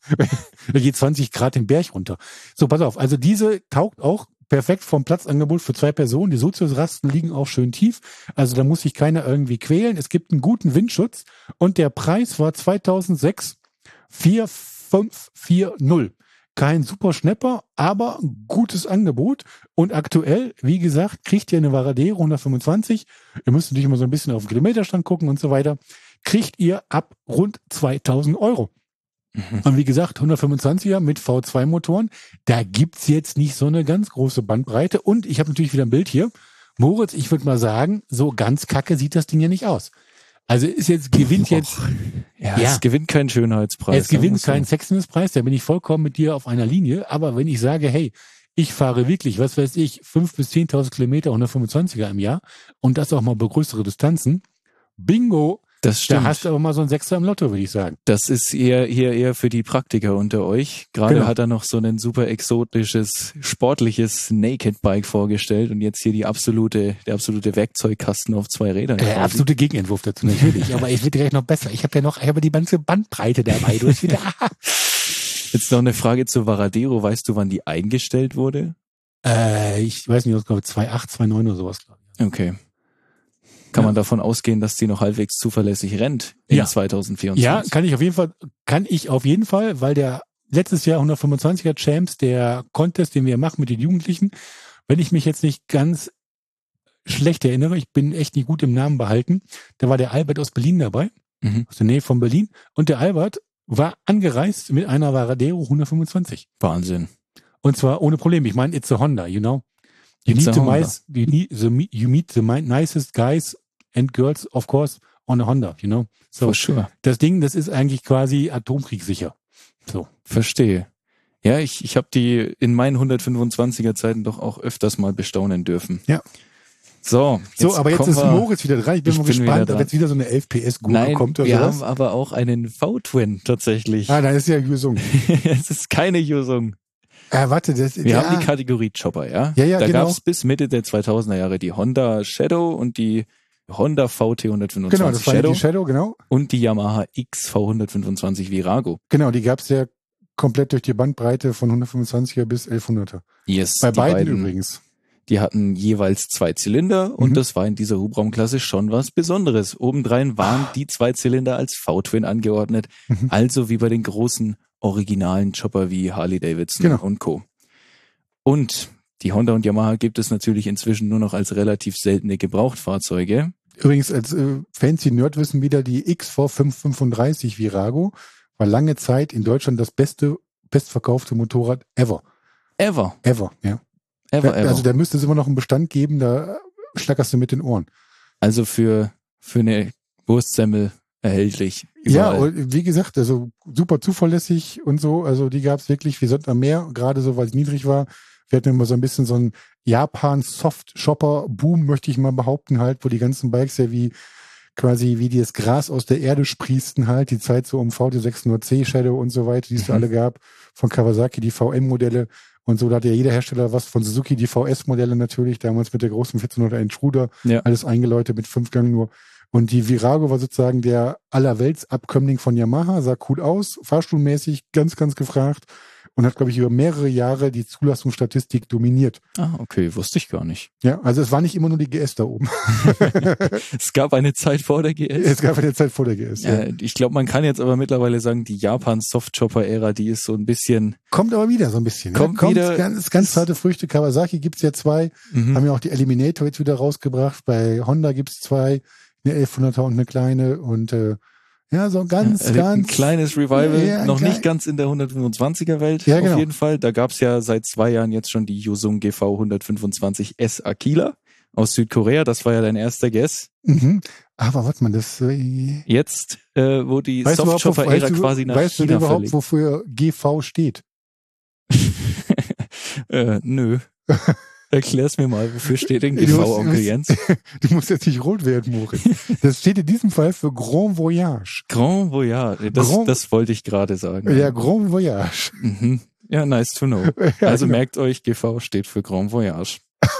da geht zwanzig Grad den Berg runter. So, pass auf. Also diese taugt auch perfekt vom Platzangebot für zwei Personen. Die Soziusrasten liegen auch schön tief. Also da muss sich keiner irgendwie quälen. Es gibt einen guten Windschutz und der Preis war zweitausendsechs vier fünf vier null. Kein super Schnepper, aber ein gutes Angebot. Und aktuell, wie gesagt, kriegt ihr eine Varadero hundertfünfundzwanzig. Ihr müsst natürlich immer so ein bisschen auf den Kilometerstand gucken und so weiter. Kriegt ihr ab rund zweitausend Euro. Mhm. Und wie gesagt, hundertfünfundzwanziger mit V zwei Motoren, da gibt's jetzt nicht so eine ganz große Bandbreite. Und ich habe natürlich wieder ein Bild hier. Moritz, ich würde mal sagen, so ganz kacke sieht das Ding ja nicht aus. Also ist jetzt, gewinnt jetzt, Ja, Ja. es gewinnt keinen Schönheitspreis. es gewinnt sagen wir keinen so. Sexiness-Preis, da bin ich vollkommen mit dir auf einer Linie. Aber wenn ich sage, hey, ich fahre wirklich, was weiß ich, fünf bis zehntausend Kilometer hundertfünfundzwanziger im Jahr und das auch mal bei größere Distanzen, bingo, Das da stimmt. hast du aber mal so ein Sechser im Lotto, würde ich sagen. Das ist eher, eher, eher für die Praktiker unter euch. Gerade Genau. hat er noch so ein super exotisches, sportliches Naked Bike vorgestellt und jetzt hier die absolute, der absolute Werkzeugkasten auf zwei Rädern. Der quasi. absolute Gegenentwurf dazu, natürlich. Aber ich wird gleich noch besser. Ich habe ja noch, ich habe die ganze Bandbreite dabei. Du hast wieder, Jetzt noch eine Frage zu Varadero. Weißt du, wann die eingestellt wurde? äh, ich weiß nicht, ich glaube zwei Komma acht, zwei Komma neun oder sowas, glaube ich. Okay. Kann Ja. man davon ausgehen, dass die noch halbwegs zuverlässig rennt in Ja. zweitausendvierundzwanzig? Ja, kann ich auf jeden Fall, kann ich auf jeden Fall, weil der letztes Jahr hundertfünfundzwanziger Champs, der Contest, den wir machen mit den Jugendlichen. Wenn ich mich jetzt nicht ganz schlecht erinnere, ich bin echt nicht gut im Namen behalten, da war der Albert aus Berlin dabei, mhm. aus der Nähe von Berlin. Und der Albert war angereist mit einer Varadero hundertfünfundzwanzig. Wahnsinn. Und zwar ohne Problem. Ich meine, it's a Honda, you know. You, need the, nice, you, need the, you meet the nicest guys and girls, of course, on a Honda, you know. So, for sure. Das Ding, das ist eigentlich quasi atomkriegssicher. So. Verstehe. Ja, ich, ich habe die in meinen hundertfünfundzwanziger Zeiten doch auch öfters mal bestaunen dürfen. Ja. So, so, aber jetzt ist wir, Moritz wieder dran. Ich bin ich mal bin gespannt, ob jetzt wieder so eine elf P S-Gurke kommt oder wir sowas. haben aber auch einen V-Twin tatsächlich. Ah, da ist ja Jusung. Es ist keine Jusung. Ah, warte, das, wir ja. haben die Kategorie Chopper, ja? Ja, ja, da genau. gab es bis Mitte der zweitausender Jahre die Honda Shadow und die Honda V T hundertfünfundzwanzig genau, das war Shadow. Die Shadow, genau. Und die Yamaha X V hundertfünfundzwanzig Virago. Genau, die gab's ja komplett durch die Bandbreite von hundertfünfundzwanziger bis elfhunderter. Yes. Bei beiden, beiden übrigens. Die hatten jeweils zwei Zylinder und mhm. das war in dieser Hubraumklasse schon was Besonderes. Obendrein waren die zwei Zylinder als V-Twin angeordnet, mhm. also wie bei den großen originalen Chopper wie Harley Davidson genau. und Co. Und die Honda und Yamaha gibt es natürlich inzwischen nur noch als relativ seltene Gebrauchtfahrzeuge. Übrigens, als äh, fancy Nerd wissen wieder, die X V fünfhundertfünfunddreißig Virago war lange Zeit in Deutschland das beste, bestverkaufte Motorrad ever. Ever? Ever, ja. Ever, da, ever. Also da müsste es immer noch einen Bestand geben, da schlackerst du mit den Ohren. Also für, für eine Wurstsemmel erhältlich. Überall. Ja, und wie gesagt, also super zuverlässig und so, also die gab es wirklich wie Sand am Meer, gerade so, weil es niedrig war. Wir hatten immer so ein bisschen so einen Japan-Soft-Shopper-Boom, möchte ich mal behaupten, halt, wo die ganzen Bikes ja wie quasi wie die das Gras aus der Erde sprießten halt, die Zeit so um V T sechshundert C Shadow und so weiter, die es mhm. alle gab, von Kawasaki die V M-Modelle und so, da hatte ja jeder Hersteller was, von Suzuki die V S-Modelle natürlich, damals mit der großen vierzehnhunderteins Schruder, ja. alles eingeläutet mit fünf Gang nur. Und die Virago war sozusagen der Allerweltsabkömmling von Yamaha, sah cool aus, fahrstuhlmäßig, ganz, ganz gefragt und hat, glaube ich, über mehrere Jahre die Zulassungsstatistik dominiert. Ah, okay, wusste ich gar nicht. Ja, also es war nicht immer nur die G S da oben. Es gab eine Zeit vor der G S. Es gab eine Zeit vor der G S, ja. ja. Ich glaube, man kann jetzt aber mittlerweile sagen, die Japan-Soft-Chopper-Ära, die ist so ein bisschen... Kommt aber wieder so ein bisschen. Kommt, ne? Kommt wieder. Ganz, ganz zarte Früchte. Kawasaki gibt's ja zwei. Mhm. Haben ja auch die Eliminator jetzt wieder rausgebracht. Bei Honda gibt's zwei. Eine elfhunderter und eine kleine und äh, ja, so ganz, ja, ganz... Ein kleines Revival, ja, noch geil. nicht ganz in der hundertfünfundzwanziger Welt, ja, auf genau. jeden Fall. Da gab's ja seit zwei Jahren jetzt schon die Yuzong G V hundertfünfundzwanzig S Aquila aus Südkorea. Das war ja dein erster Guess. Mhm. Aber warte mal, das... Äh, jetzt, äh, wo die weißt Soft-Chopper-Ära quasi nach weißt China du überhaupt, verlegt. wofür G V steht? äh, nö. Erklär's mir mal, wofür steht denn G V, Onkel Jens? Du musst jetzt nicht rot werden, Moritz. Das steht in diesem Fall für Grand Voyage. Grand Voyage, das, Grand, das wollte ich gerade sagen. Ja, Grand Voyage. Mhm. Ja, nice to know. Ja, also genau. merkt euch, G V steht für Grand Voyage.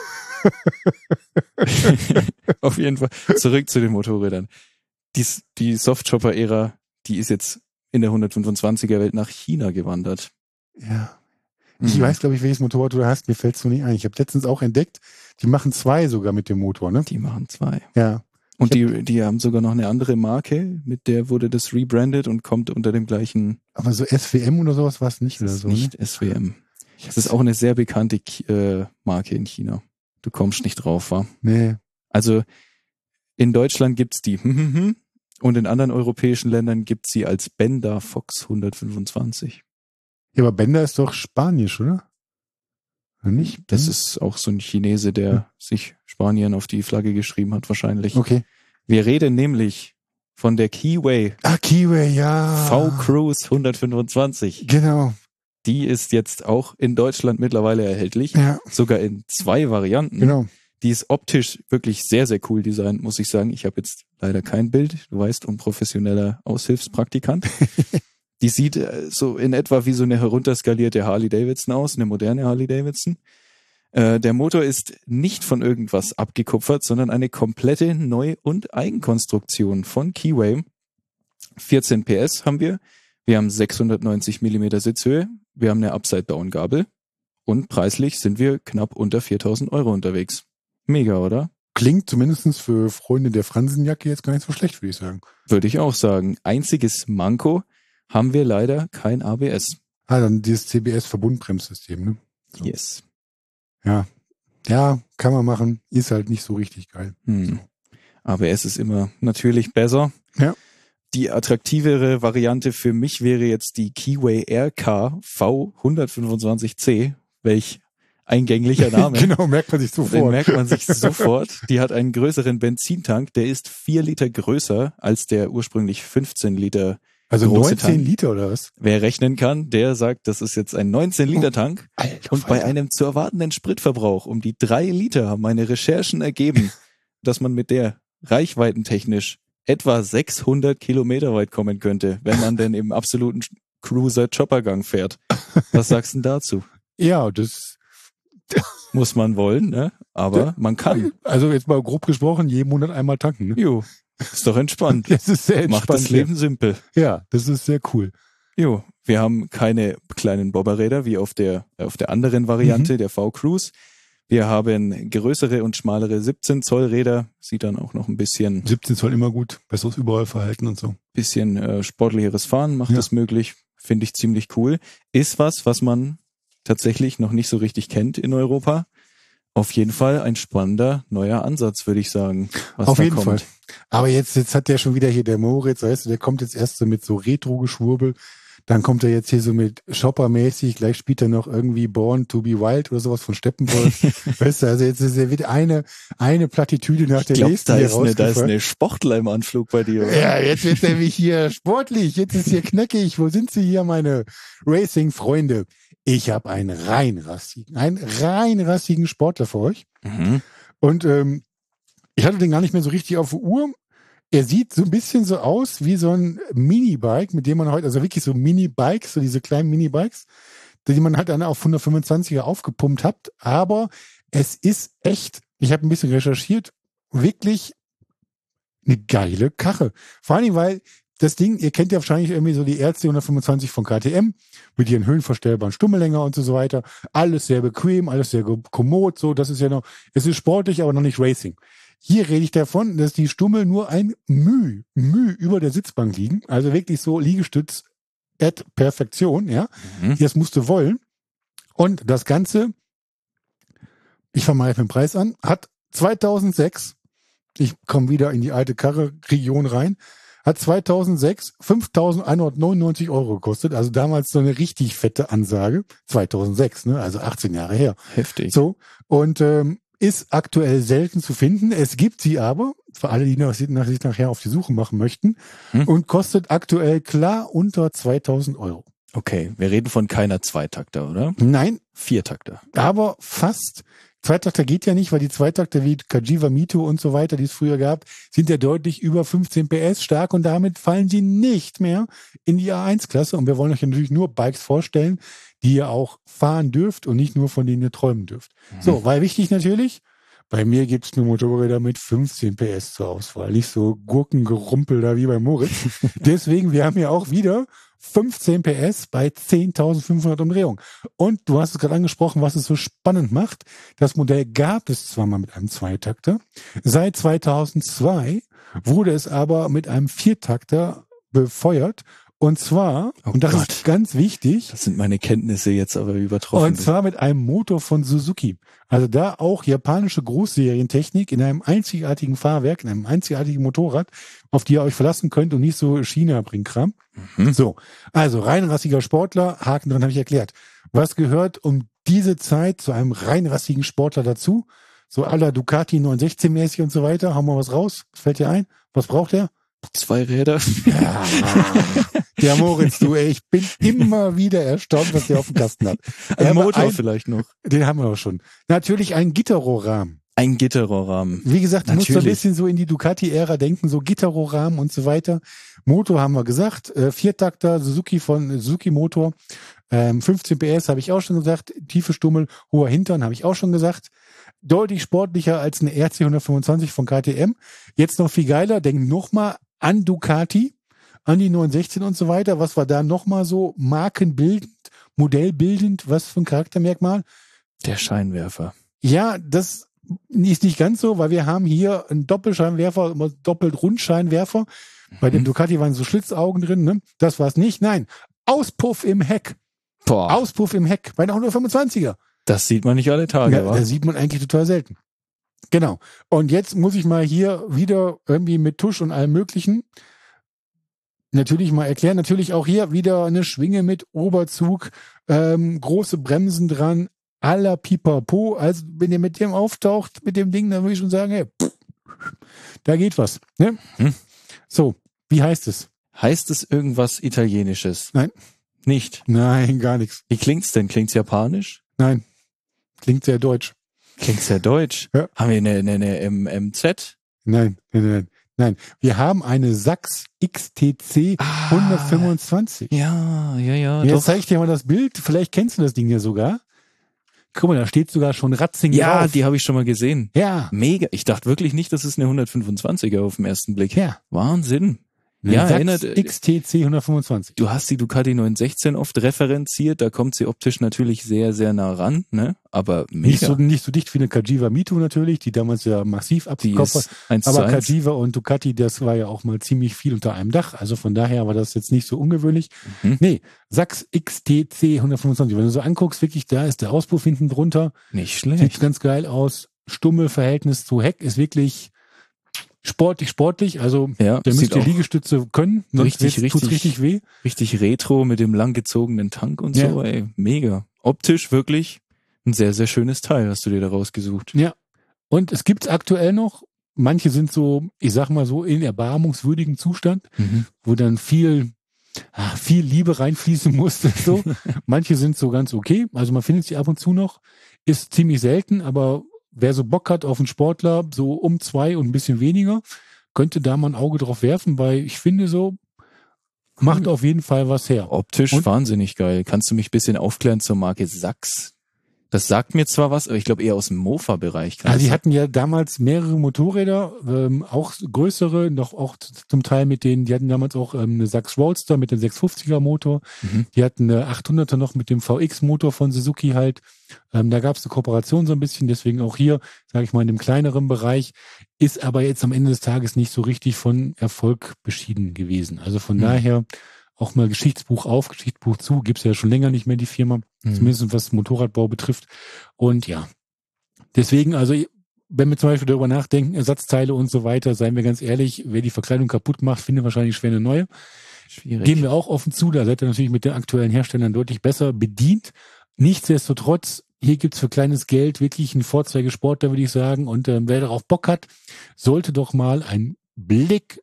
Auf jeden Fall. Zurück zu den Motorrädern. Die, die Soft-Chopper-Ära, die ist jetzt in der hundertfünfundzwanziger Welt nach China gewandert. Ja. Ich weiß, glaube ich, welches Motorrad du hast. Mir fällt es nur nicht ein. Ich habe letztens auch entdeckt, die machen zwei sogar mit dem Motor, ne? Die machen zwei. Ja. Und die, die haben sogar noch eine andere Marke, mit der wurde das rebrandet und kommt unter dem gleichen... Aber so S W M oder sowas war es nicht? Das oder ist so, nicht ne? S W M. Das ist auch eine sehr bekannte äh, Marke in China. Du kommst nicht drauf, wa? Nee. Also in Deutschland gibt's die und in anderen europäischen Ländern gibt's sie als Benda Fox hundertfünfundzwanzig. Ja, aber Bender ist doch Spanisch, oder? Oder nicht? Das ist auch so ein Chinese, der hm. sich Spanien auf die Flagge geschrieben hat, wahrscheinlich. Okay. Wir reden nämlich von der Keyway. Ah, Keyway, ja. V-Cruise hundertfünfundzwanzig. Genau. Die ist jetzt auch in Deutschland mittlerweile erhältlich. Ja. Sogar in zwei Varianten. Genau. Die ist optisch wirklich sehr, sehr cool designt, muss ich sagen. Ich habe jetzt leider kein Bild. Du weißt, unprofessioneller Aushilfspraktikant. Die sieht so in etwa wie so eine herunterskalierte Harley Davidson aus, eine moderne Harley Davidson. Äh, der Motor ist nicht von irgendwas abgekupfert, sondern eine komplette Neu- und Eigenkonstruktion von Keyway. vierzehn P S haben wir. Wir haben sechshundertneunzig Millimeter Sitzhöhe. Wir haben eine Upside-Down-Gabel. Und preislich sind wir knapp unter viertausend Euro unterwegs. Mega, oder? Klingt zumindest für Freunde der Fransenjacke jetzt gar nicht so schlecht, würde ich sagen. Würde ich auch sagen. Einziges Manko: haben wir leider kein A B S. Ah, dann dieses C B S-Verbundbremssystem, ne? So. Yes. Ja. Ja, kann man machen. Ist halt nicht so richtig geil. Hm. So. A B S ist immer natürlich besser. Ja. Die attraktivere Variante für mich wäre jetzt die Keyway R K V hundertfünfundzwanzig C, welch eingänglicher Name. Genau, merkt man sich sofort. Den merkt man sich sofort. Die hat einen größeren Benzintank, der ist vier Liter größer als der ursprünglich fünfzehn Liter Also große neunzehn Tank. Liter oder was? Wer rechnen kann, der sagt, das ist jetzt ein neunzehn Liter Tank. Alter, Und bei einem zu erwartenden Spritverbrauch um die drei Liter haben meine Recherchen ergeben, dass man mit der reichweitentechnisch etwa sechshundert Kilometer weit kommen könnte, wenn man denn im absoluten Cruiser-Choppergang fährt. Was sagst du denn dazu? Ja, das... Muss man wollen, ne? Aber man kann. Also jetzt mal grob gesprochen, jeden Monat einmal tanken, ne? Jo, ist doch entspannt. Das ist sehr entspannt. Macht das Leben simpel. Ja, das ist sehr cool. Jo, wir haben keine kleinen Bobberräder wie auf der auf der anderen Variante, mhm. der V-Cruise. Wir haben größere und schmalere siebzehn Zoll Räder. Sieht dann auch noch ein bisschen... siebzehn Zoll immer gut. Besseres Überrollverhalten und so. Bisschen äh, sportlicheres Fahren macht Ja. das möglich. Finde ich ziemlich cool. Ist was, was man tatsächlich noch nicht so richtig kennt in Europa. Auf jeden Fall ein spannender neuer Ansatz, würde ich sagen. Was Auf da jeden kommt. Fall. Aber jetzt, jetzt hat der schon wieder hier der Moritz, weißt du, der kommt jetzt erst so mit so Retro-Geschwurbel. Dann kommt er jetzt hier so mit Shopper-mäßig, gleich spielt er noch irgendwie Born to be Wild oder sowas von Steppenwolf. Weißt du, also jetzt ist er wieder eine, eine Plattitüde nach der Ich glaub, nächsten da hier ist, eine, da ist rausgefahren. eine Sportler im Anflug bei dir, oder? Ja, jetzt wird nämlich hier sportlich, jetzt ist hier knackig. Wo sind sie hier, meine Racing-Freunde? Ich habe einen reinrassigen, einen reinrassigen Sportler für euch. Mhm. Und ähm, ich hatte den gar nicht mehr so richtig auf der Uhr. Er sieht so ein bisschen so aus wie so ein Minibike, mit dem man heute, also wirklich so Minibikes, so diese kleinen Minibikes, die man halt dann auf hundertfünfundzwanziger aufgepumpt hat. Aber es ist echt, ich habe ein bisschen recherchiert, wirklich eine geile Karre. Vor allem, weil das Ding, ihr kennt ja wahrscheinlich irgendwie so die R C hundertfünfundzwanzig von K T M mit ihren höhenverstellbaren Stummellänger und so weiter. Alles sehr bequem, alles sehr kommod, so, das ist ja noch, es ist sportlich, aber noch nicht Racing. Hier rede ich davon, dass die Stummel nur ein Müh, Müh über der Sitzbank liegen. Also wirklich so Liegestütz at Perfektion, ja. Mhm. Das musst du wollen. Und das Ganze, ich fange mal mit dem Preis an, hat zweitausendsechs, ich komme wieder in die alte Karre-Region rein, hat zweitausendsechs fünftausendeinhundertneunundneunzig Euro gekostet. Also damals so eine richtig fette Ansage. zweitausendsechs, ne? Also achtzehn Jahre her. Heftig. So. Und ähm, ist aktuell selten zu finden. Es gibt sie aber, für alle, die nach, nach, sich nachher auf die Suche machen möchten, Hm. und kostet aktuell klar unter zweitausend Euro. Okay, wir reden von keiner Zweitakter, oder? Nein, Viertakter. aber fast. Zweitakter geht ja nicht, weil die Zweitakter wie Cagiva Mito und so weiter, die es früher gab, sind ja deutlich über fünfzehn P S stark und damit fallen sie nicht mehr in die A eins Klasse. Und wir wollen euch ja natürlich nur Bikes vorstellen, die ihr auch fahren dürft und nicht nur von denen ihr träumen dürft. Mhm. So, weil wichtig natürlich, bei mir gibt's nur Motorräder mit fünfzehn P S zur Auswahl, nicht so Gurkengerumpel da wie bei Moritz. Deswegen, wir haben ja auch wieder fünfzehn P S bei zehntausendfünfhundert Umdrehungen. Und du hast es gerade angesprochen, was es so spannend macht. Das Modell gab es zwar mal mit einem Zweitakter. Seit zweitausendzwei wurde es aber mit einem Viertakter befeuert. Und zwar, Oh und das Gott. ist ganz wichtig, Das sind meine Kenntnisse jetzt aber übertroffen. und zwar mit einem Motor von Suzuki. Also da auch japanische Großserientechnik in einem einzigartigen Fahrwerk, in einem einzigartigen Motorrad, auf die ihr euch verlassen könnt und nicht so China-Bringkram. Mhm. So, also reinrassiger Sportler, Haken dran habe ich erklärt. Was gehört um diese Zeit zu einem reinrassigen Sportler dazu? So à la Ducati neunhundertsechzehn mäßig und so weiter. Hauen wir was raus? Was fällt dir ein? Was braucht er? Zwei Räder. Ja, der Moritz, du, ey, ich bin immer wieder erstaunt, was der auf dem Kasten hat. Ein Aber Motor ein- vielleicht noch. Den haben wir doch schon. Natürlich ein Gitterrohrrahmen. Ein Gitterrohrrahmen. Wie gesagt, du musst so ein Natürlich. bisschen so in die Ducati-Ära denken, so Gitterrohrrahmen und so weiter. Motor haben wir gesagt, äh, Viertakter, Suzuki von Suzuki Motor, ähm, fünfzehn P S habe ich auch schon gesagt, tiefe Stummel, hoher Hintern habe ich auch schon gesagt. Deutlich sportlicher als eine R C hundertfünfundzwanzig von K T M. Jetzt noch viel geiler, denk nochmal an Ducati, an die neunhundertsechzehn und so weiter. Was war da nochmal so markenbildend, modellbildend, was für ein Charaktermerkmal? Der Scheinwerfer. Ja, das ist nicht ganz so, weil wir haben hier einen Doppelscheinwerfer, doppelt Rundscheinwerfer. Bei dem Mhm. Ducati waren so Schlitzaugen drin, ne? Das war's nicht. Nein, Auspuff im Heck. Boah. Auspuff im Heck bei einer hundertfünfundzwanziger. Das sieht man nicht alle Tage, Ja, wa? das sieht man eigentlich total selten. Genau. Und jetzt muss ich mal hier wieder irgendwie mit Tusch und allem Möglichen natürlich mal erklären. Natürlich auch hier wieder eine Schwinge mit Oberzug, ähm, große Bremsen dran, à la Pipapo. Also wenn ihr mit dem auftaucht, mit dem Ding, dann würde ich schon sagen, hey, pff, da geht was. Ne? Hm. So, wie heißt es? Heißt es irgendwas Italienisches? Nein. Nicht? Nein, gar nichts. Wie klingt's denn? Klingt's japanisch? Nein. Klingt sehr deutsch. Klingt's ja deutsch? Ja. Haben wir eine, eine, eine M M Z? Nein, nein, nein. Nein, wir haben eine Sachs X T C Ah, hundertfünfundzwanzig. Ja, ja, ja. Jetzt doch. zeige ich dir mal das Bild. Vielleicht kennst du das Ding ja sogar. Guck mal, da steht sogar schon Ratzing Ja, drauf. die habe ich schon mal gesehen. Ja, Mega. Ich dachte wirklich nicht, das ist eine hundertfünfundzwanziger auf den ersten Blick. ja. Wahnsinn. Eine Ja, Sachs erinnert, X T C hundertfünfundzwanzig. du hast die Ducati neun sechzehn oft referenziert, da kommt sie optisch natürlich sehr, sehr nah ran, ne? Aber mega. Nicht so, nicht so dicht wie eine Kajiva Mito natürlich, die damals ja massiv die abgekauft war. ist eins zu Aber eins. Kajiva und Ducati, das war ja auch mal ziemlich viel unter einem Dach. Also von daher war das jetzt nicht so ungewöhnlich. Mhm. Nee, Sachs X T C hundertfünfundzwanzig. Wenn du so anguckst, wirklich, da ist der Auspuff hinten drunter. Nicht Sieht schlecht. ganz geil aus. Stumme Verhältnis zu Heck ist wirklich sportlich, sportlich. Also Ja, der sieht müsste auch Liegestütze können. Sonst richtig, wird's- tut's richtig- richtig weh. richtig retro mit dem langgezogenen Tank und Ja. so, ey, mega. Optisch wirklich ein sehr, sehr schönes Teil, hast du dir da rausgesucht. Ja. Und es gibt aktuell noch, manche sind so, ich sag mal so, in erbarmungswürdigem Zustand, Mhm. wo dann viel, ah, viel Liebe reinfließen musste. So. Manche sind so ganz okay. Also man findet sie ab und zu noch. Ist ziemlich selten, aber wer so Bock hat auf einen Sportler, so um zwei und ein bisschen weniger, könnte da mal ein Auge drauf werfen, weil ich finde so, macht auf jeden Fall was her. Optisch Und- wahnsinnig geil. Kannst du mich ein bisschen aufklären zur Marke Sachs? Das sagt mir zwar was, aber ich glaube eher aus dem Mofa-Bereich. Kann Also das die sein? hatten ja damals mehrere Motorräder, ähm, auch größere, noch auch z- zum Teil mit denen, die hatten damals auch ähm, eine Sachs Roadster mit dem sechshundertfünfziger Motor, Mhm. die hatten eine achthunderter noch mit dem V X-Motor von Suzuki halt. Ähm, da gab es eine Kooperation so ein bisschen, deswegen auch hier, sage ich mal, in dem kleineren Bereich, ist aber jetzt am Ende des Tages nicht so richtig von Erfolg beschieden gewesen. Also von Mhm. daher auch mal Geschichtsbuch auf, Geschichtsbuch zu, gibt's ja schon länger nicht mehr die Firma, Mhm. zumindest was Motorradbau betrifft. Und ja, deswegen, also wenn wir zum Beispiel darüber nachdenken, Ersatzteile und so weiter, seien wir ganz ehrlich, wer die Verkleidung kaputt macht, findet wahrscheinlich schwer eine neue. Schwierig. Geben wir auch offen zu, da seid ihr natürlich mit den aktuellen Herstellern deutlich besser bedient. Nichtsdestotrotz, hier gibt's für kleines Geld wirklich einen Vorzeigesportler, würde ich sagen. Und ähm, wer darauf Bock hat, sollte doch mal einen Blick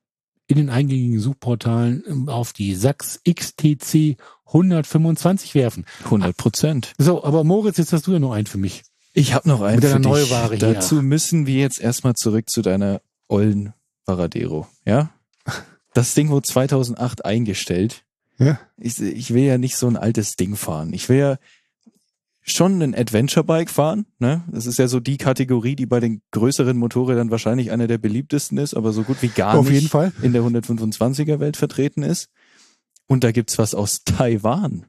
in den eingängigen Suchportalen ähm, auf die Sachs X T C hundertfünfundzwanzig werfen. hundert Prozent. So, aber Moritz, jetzt hast du ja noch einen für mich. Ich habe noch einen Mit für deiner dich. Neuware hier. Dazu müssen wir jetzt erstmal zurück zu deiner ollen Varadero, ja? Das Ding wurde zweitausendacht eingestellt. Ja. Ich, ich will ja nicht so ein altes Ding fahren. Ich will ja schon ein Adventure-Bike fahren, ne? Das ist ja so die Kategorie, die bei den größeren Motorrädern wahrscheinlich eine der beliebtesten ist, aber so gut wie gar Auf nicht jeden Fall. in der hundertfünfundzwanziger Welt vertreten ist. Und da gibt's was aus Taiwan.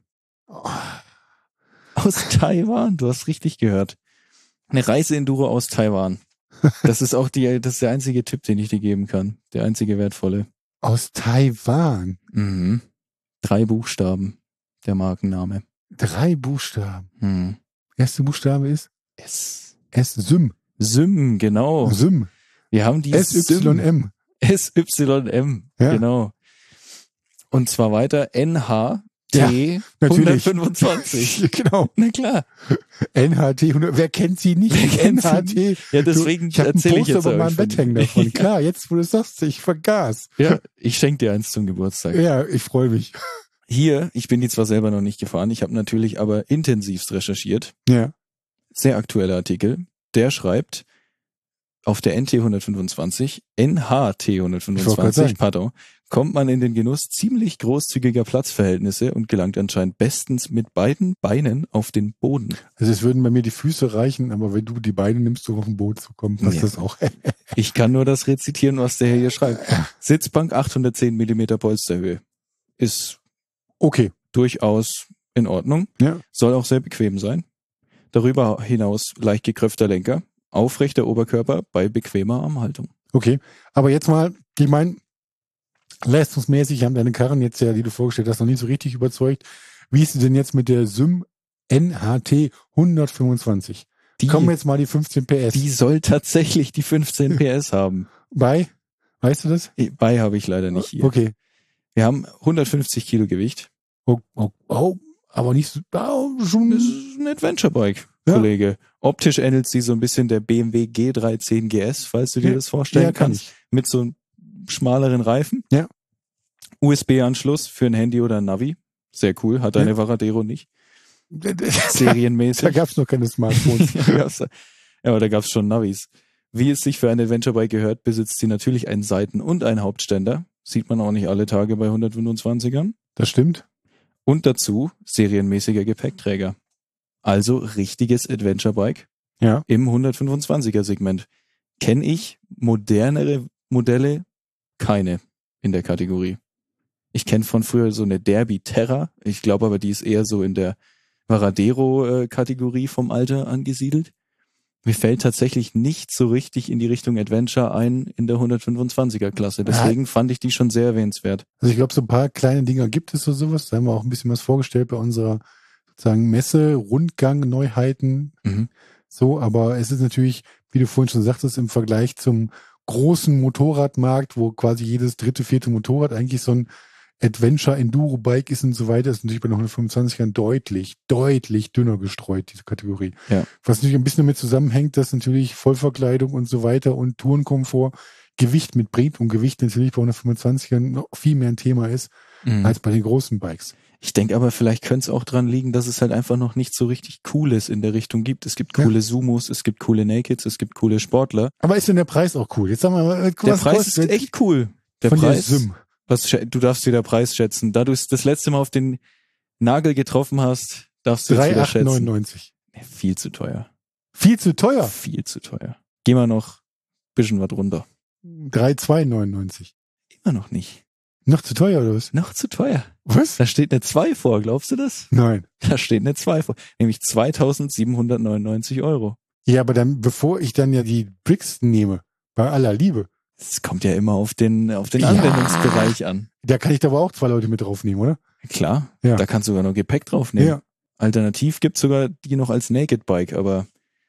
Aus Taiwan, du hast richtig gehört. Eine Reise-Enduro aus Taiwan. Das ist auch die, das ist der einzige Tipp, den ich dir geben kann. Der einzige wertvolle. Aus Taiwan. Mhm. Drei Buchstaben, der Markenname. Drei Buchstaben. Hm. Erste Buchstabe ist S. S, Sym. Sym, genau. Sym. Wir haben die S, Y, M. S Y M, Ja. genau. Und zwar weiter N H Ja, T natürlich. hundertfünfundzwanzig. Genau. Na klar. N H T hundert. Wer kennt sie nicht? Wer kennt sie N H T. Ja, deswegen du, ich habe ein erzähle ich Poster jetzt über euch meinem von Bett dem. hängen davon. Ja. Klar, jetzt wo du sagst, ich vergaß. Ja, ich schenke dir eins zum Geburtstag. Ja, ich freue mich. Hier, ich bin die zwar selber noch nicht gefahren, ich habe natürlich aber intensivst recherchiert. Ja. Sehr aktueller Artikel. Der schreibt, auf der N T hundertfünfundzwanzig, N H T Ich wollte grad hundertfünfundzwanzig, sagen. pardon, kommt man in den Genuss ziemlich großzügiger Platzverhältnisse und gelangt anscheinend bestens mit beiden Beinen auf den Boden. Also es würden bei mir die Füße reichen, aber wenn du die Beine nimmst, um auf dem Boot zu kommen, passt Ja. das auch. Ich kann nur das rezitieren, was der hier schreibt. Sitzbank achthundertzehn Millimeter Polsterhöhe. Ist Okay. durchaus in Ordnung. Ja. Soll auch sehr bequem sein. Darüber hinaus leicht gekröpfter Lenker, aufrechter Oberkörper bei bequemer Armhaltung. Okay. Aber jetzt mal, ich meine, leistungsmäßig haben deine Karren jetzt ja, die du vorgestellt hast, noch nicht so richtig überzeugt. Wie ist es denn jetzt mit der Sym N H T hundertfünfundzwanzig? Die, Kommen jetzt mal die fünfzehn P S. Die soll tatsächlich die fünfzehn P S haben. Bei? Weißt du das? Bei habe ich leider nicht hier. Okay. Wir haben hundertfünfzig Kilo Gewicht. Oh, oh, oh aber nicht so, oh, schon. Das ist ein Adventure-Bike, ja. Kollege. Optisch ähnelt sie so ein bisschen der B M W G dreihundertzehn G S, falls du dir ja, das vorstellen ja, kann kannst. Ich. Mit so einem schmaleren Reifen. Ja. U S B-Anschluss für ein Handy oder ein Navi. Sehr cool. Hat deine ja. Varadero nicht. Serienmäßig. Da gab's noch keine Smartphones. ja, aber da gab's schon Navis. Wie es sich für ein Adventure-Bike gehört, besitzt sie natürlich einen Seiten- und einen Hauptständer. Sieht man auch nicht alle Tage bei hundertfünfundzwanzigern. Das stimmt. Und dazu serienmäßiger Gepäckträger. Also richtiges Adventure-Bike ja. im hundertfünfundzwanziger-Segment. Kenne ich modernere Modelle? Keine in der Kategorie. Ich kenne von früher so eine Derby Terra. Ich glaube aber, die ist eher so in der Varadero-Kategorie vom Alter angesiedelt. Mir fällt tatsächlich nicht so richtig in die Richtung Adventure ein in der hundertfünfundzwanziger-Klasse. Deswegen ja. fand ich die schon sehr erwähnenswert. Also ich glaube, so ein paar kleine Dinger gibt es so sowas. Da haben wir auch ein bisschen was vorgestellt bei unserer sozusagen Messe, Rundgang, Neuheiten. Mhm. So, aber es ist natürlich, wie du vorhin schon sagtest, im Vergleich zum großen Motorradmarkt, wo quasi jedes dritte, vierte Motorrad eigentlich so ein Adventure-Enduro-Bike ist und so weiter, ist natürlich bei den hundertfünfundzwanzigern deutlich, deutlich dünner gestreut, diese Kategorie. Ja. Was natürlich ein bisschen damit zusammenhängt, dass natürlich Vollverkleidung und so weiter und Tourenkomfort Gewicht mitbringt und Gewicht natürlich bei hundertfünfundzwanzigern noch viel mehr ein Thema ist, mhm. als bei den großen Bikes. Ich denke aber, vielleicht könnte es auch dran liegen, dass es halt einfach noch nicht so richtig Cooles in der Richtung gibt. Es gibt coole ja. Sumos, es gibt coole Nakeds, es gibt coole Sportler. Aber ist denn der Preis auch cool? Jetzt sagen wir mal, der Preis ist echt cool. Der von Preis, der Sym. Was, du darfst wieder Preis schätzen. Da du es das letzte Mal auf den Nagel getroffen hast, darfst du es wieder schätzen. drei Komma neunundneunzig. Viel zu teuer. Viel zu teuer? Viel zu teuer. Geh mal noch ein bisschen was runter. drei Komma zwei neunundneunzig. Immer noch nicht. Noch zu teuer, oder was? Noch zu teuer. Was? Da steht eine zwei vor, glaubst du das? Nein. Da steht eine zwei vor. Nämlich zweitausendsiebenhundertneunundneunzig Euro. Ja, aber dann, bevor ich dann ja die Brixton nehme, bei aller Liebe. Es kommt ja immer auf den, auf den ja. Anwendungsbereich an. Da kann ich da aber auch zwei Leute mit draufnehmen, oder? Klar. Ja. Da kannst du sogar noch Gepäck draufnehmen. Ja. Alternativ gibt's sogar die noch als Naked Bike, aber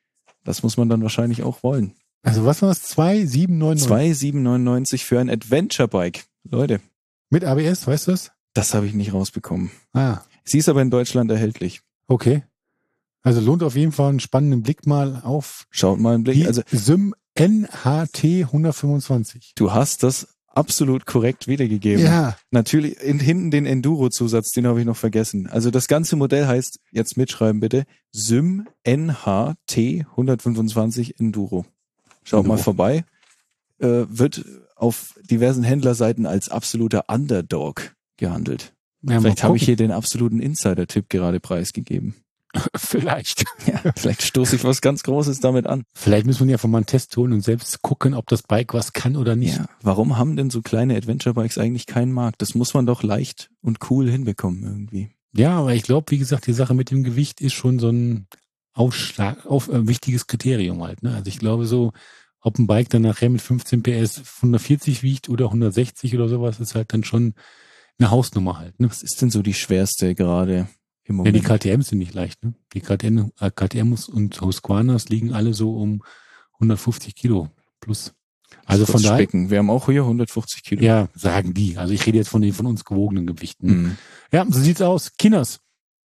das muss man dann wahrscheinlich auch wollen. Also was war das? zwei Komma sieben neunundneunzig? zwei Komma sieben neunundneunzig für ein Adventure Bike. Leute. Mit A B S, weißt du das? Das habe ich nicht rausbekommen. Ah. Sie ist aber in Deutschland erhältlich. Okay. Also lohnt auf jeden Fall einen spannenden Blick mal auf. Schaut mal einen Blick. Die also Sym N H T hundertfünfundzwanzig. Du hast das absolut korrekt wiedergegeben. Ja. Natürlich, in, hinten den Enduro-Zusatz, den habe ich noch vergessen. Also das ganze Modell heißt, jetzt mitschreiben bitte, Sym N H T hundertfünfundzwanzig Enduro. Schaut Enduro. mal vorbei. Äh, wird auf diversen Händlerseiten als absoluter Underdog gehandelt. Ja, vielleicht habe ich hier den absoluten Insider-Tipp gerade preisgegeben. Vielleicht. Ja, vielleicht stoße ich was ganz Großes damit an. Vielleicht müssen wir ja einfach mal einen Test holen und selbst gucken, ob das Bike was kann oder nicht. Ja, warum haben denn so kleine Adventure-Bikes eigentlich keinen Markt? Das muss man doch leicht und cool hinbekommen irgendwie. Ja, aber ich glaube, wie gesagt, die Sache mit dem Gewicht ist schon so ein Ausschlag, auf, äh, wichtiges Kriterium halt. Ne? Also ich glaube so, ob ein Bike dann nachher mit fünfzehn P S hundertvierzig wiegt oder hundertsechzig oder sowas, ist halt dann schon eine Hausnummer halt. Ne? Was ist denn so die schwerste gerade im Ja, Moment? die K T Ms sind nicht leicht. Ne? Die K T M, äh, K T Ms und Husqvarnas liegen alle so um hundertfünfzig Kilo plus. Also von daher. Specken. Wir haben auch hier hundertfünfzig Kilo. Ja, sagen die. Also ich rede jetzt von den von uns gewogenen Gewichten. Mhm. Ja, so sieht's aus. Kinders.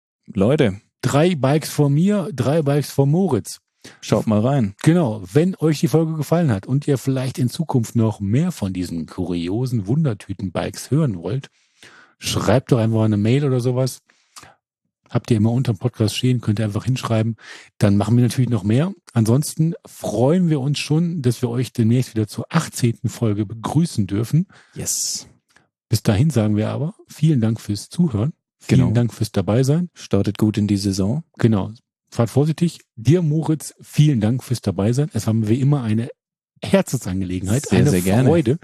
Leute. Drei Bikes von mir, drei Bikes von Moritz. Schaut mal rein. Genau. Wenn euch die Folge gefallen hat und ihr vielleicht in Zukunft noch mehr von diesen kuriosen Wundertüten-Bikes hören wollt, schreibt doch einfach eine Mail oder sowas. Habt ihr immer unter dem Podcast stehen, könnt ihr einfach hinschreiben. Dann machen wir natürlich noch mehr. Ansonsten freuen wir uns schon, dass wir euch demnächst wieder zur achtzehnten Folge begrüßen dürfen. Yes. Bis dahin sagen wir aber vielen Dank fürs Zuhören. Vielen genau. Dank fürs Dabeisein. Startet gut in die Saison. Genau. Fahrt vorsichtig. Dir, Moritz, vielen Dank fürs Dabeisein. Es war wie immer eine Herzensangelegenheit, sehr, eine sehr gerne. Freude.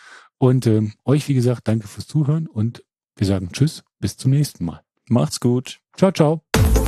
Und ähm, euch, wie gesagt, danke fürs Zuhören und wir sagen Tschüss, bis zum nächsten Mal. Macht's gut. Ciao, ciao.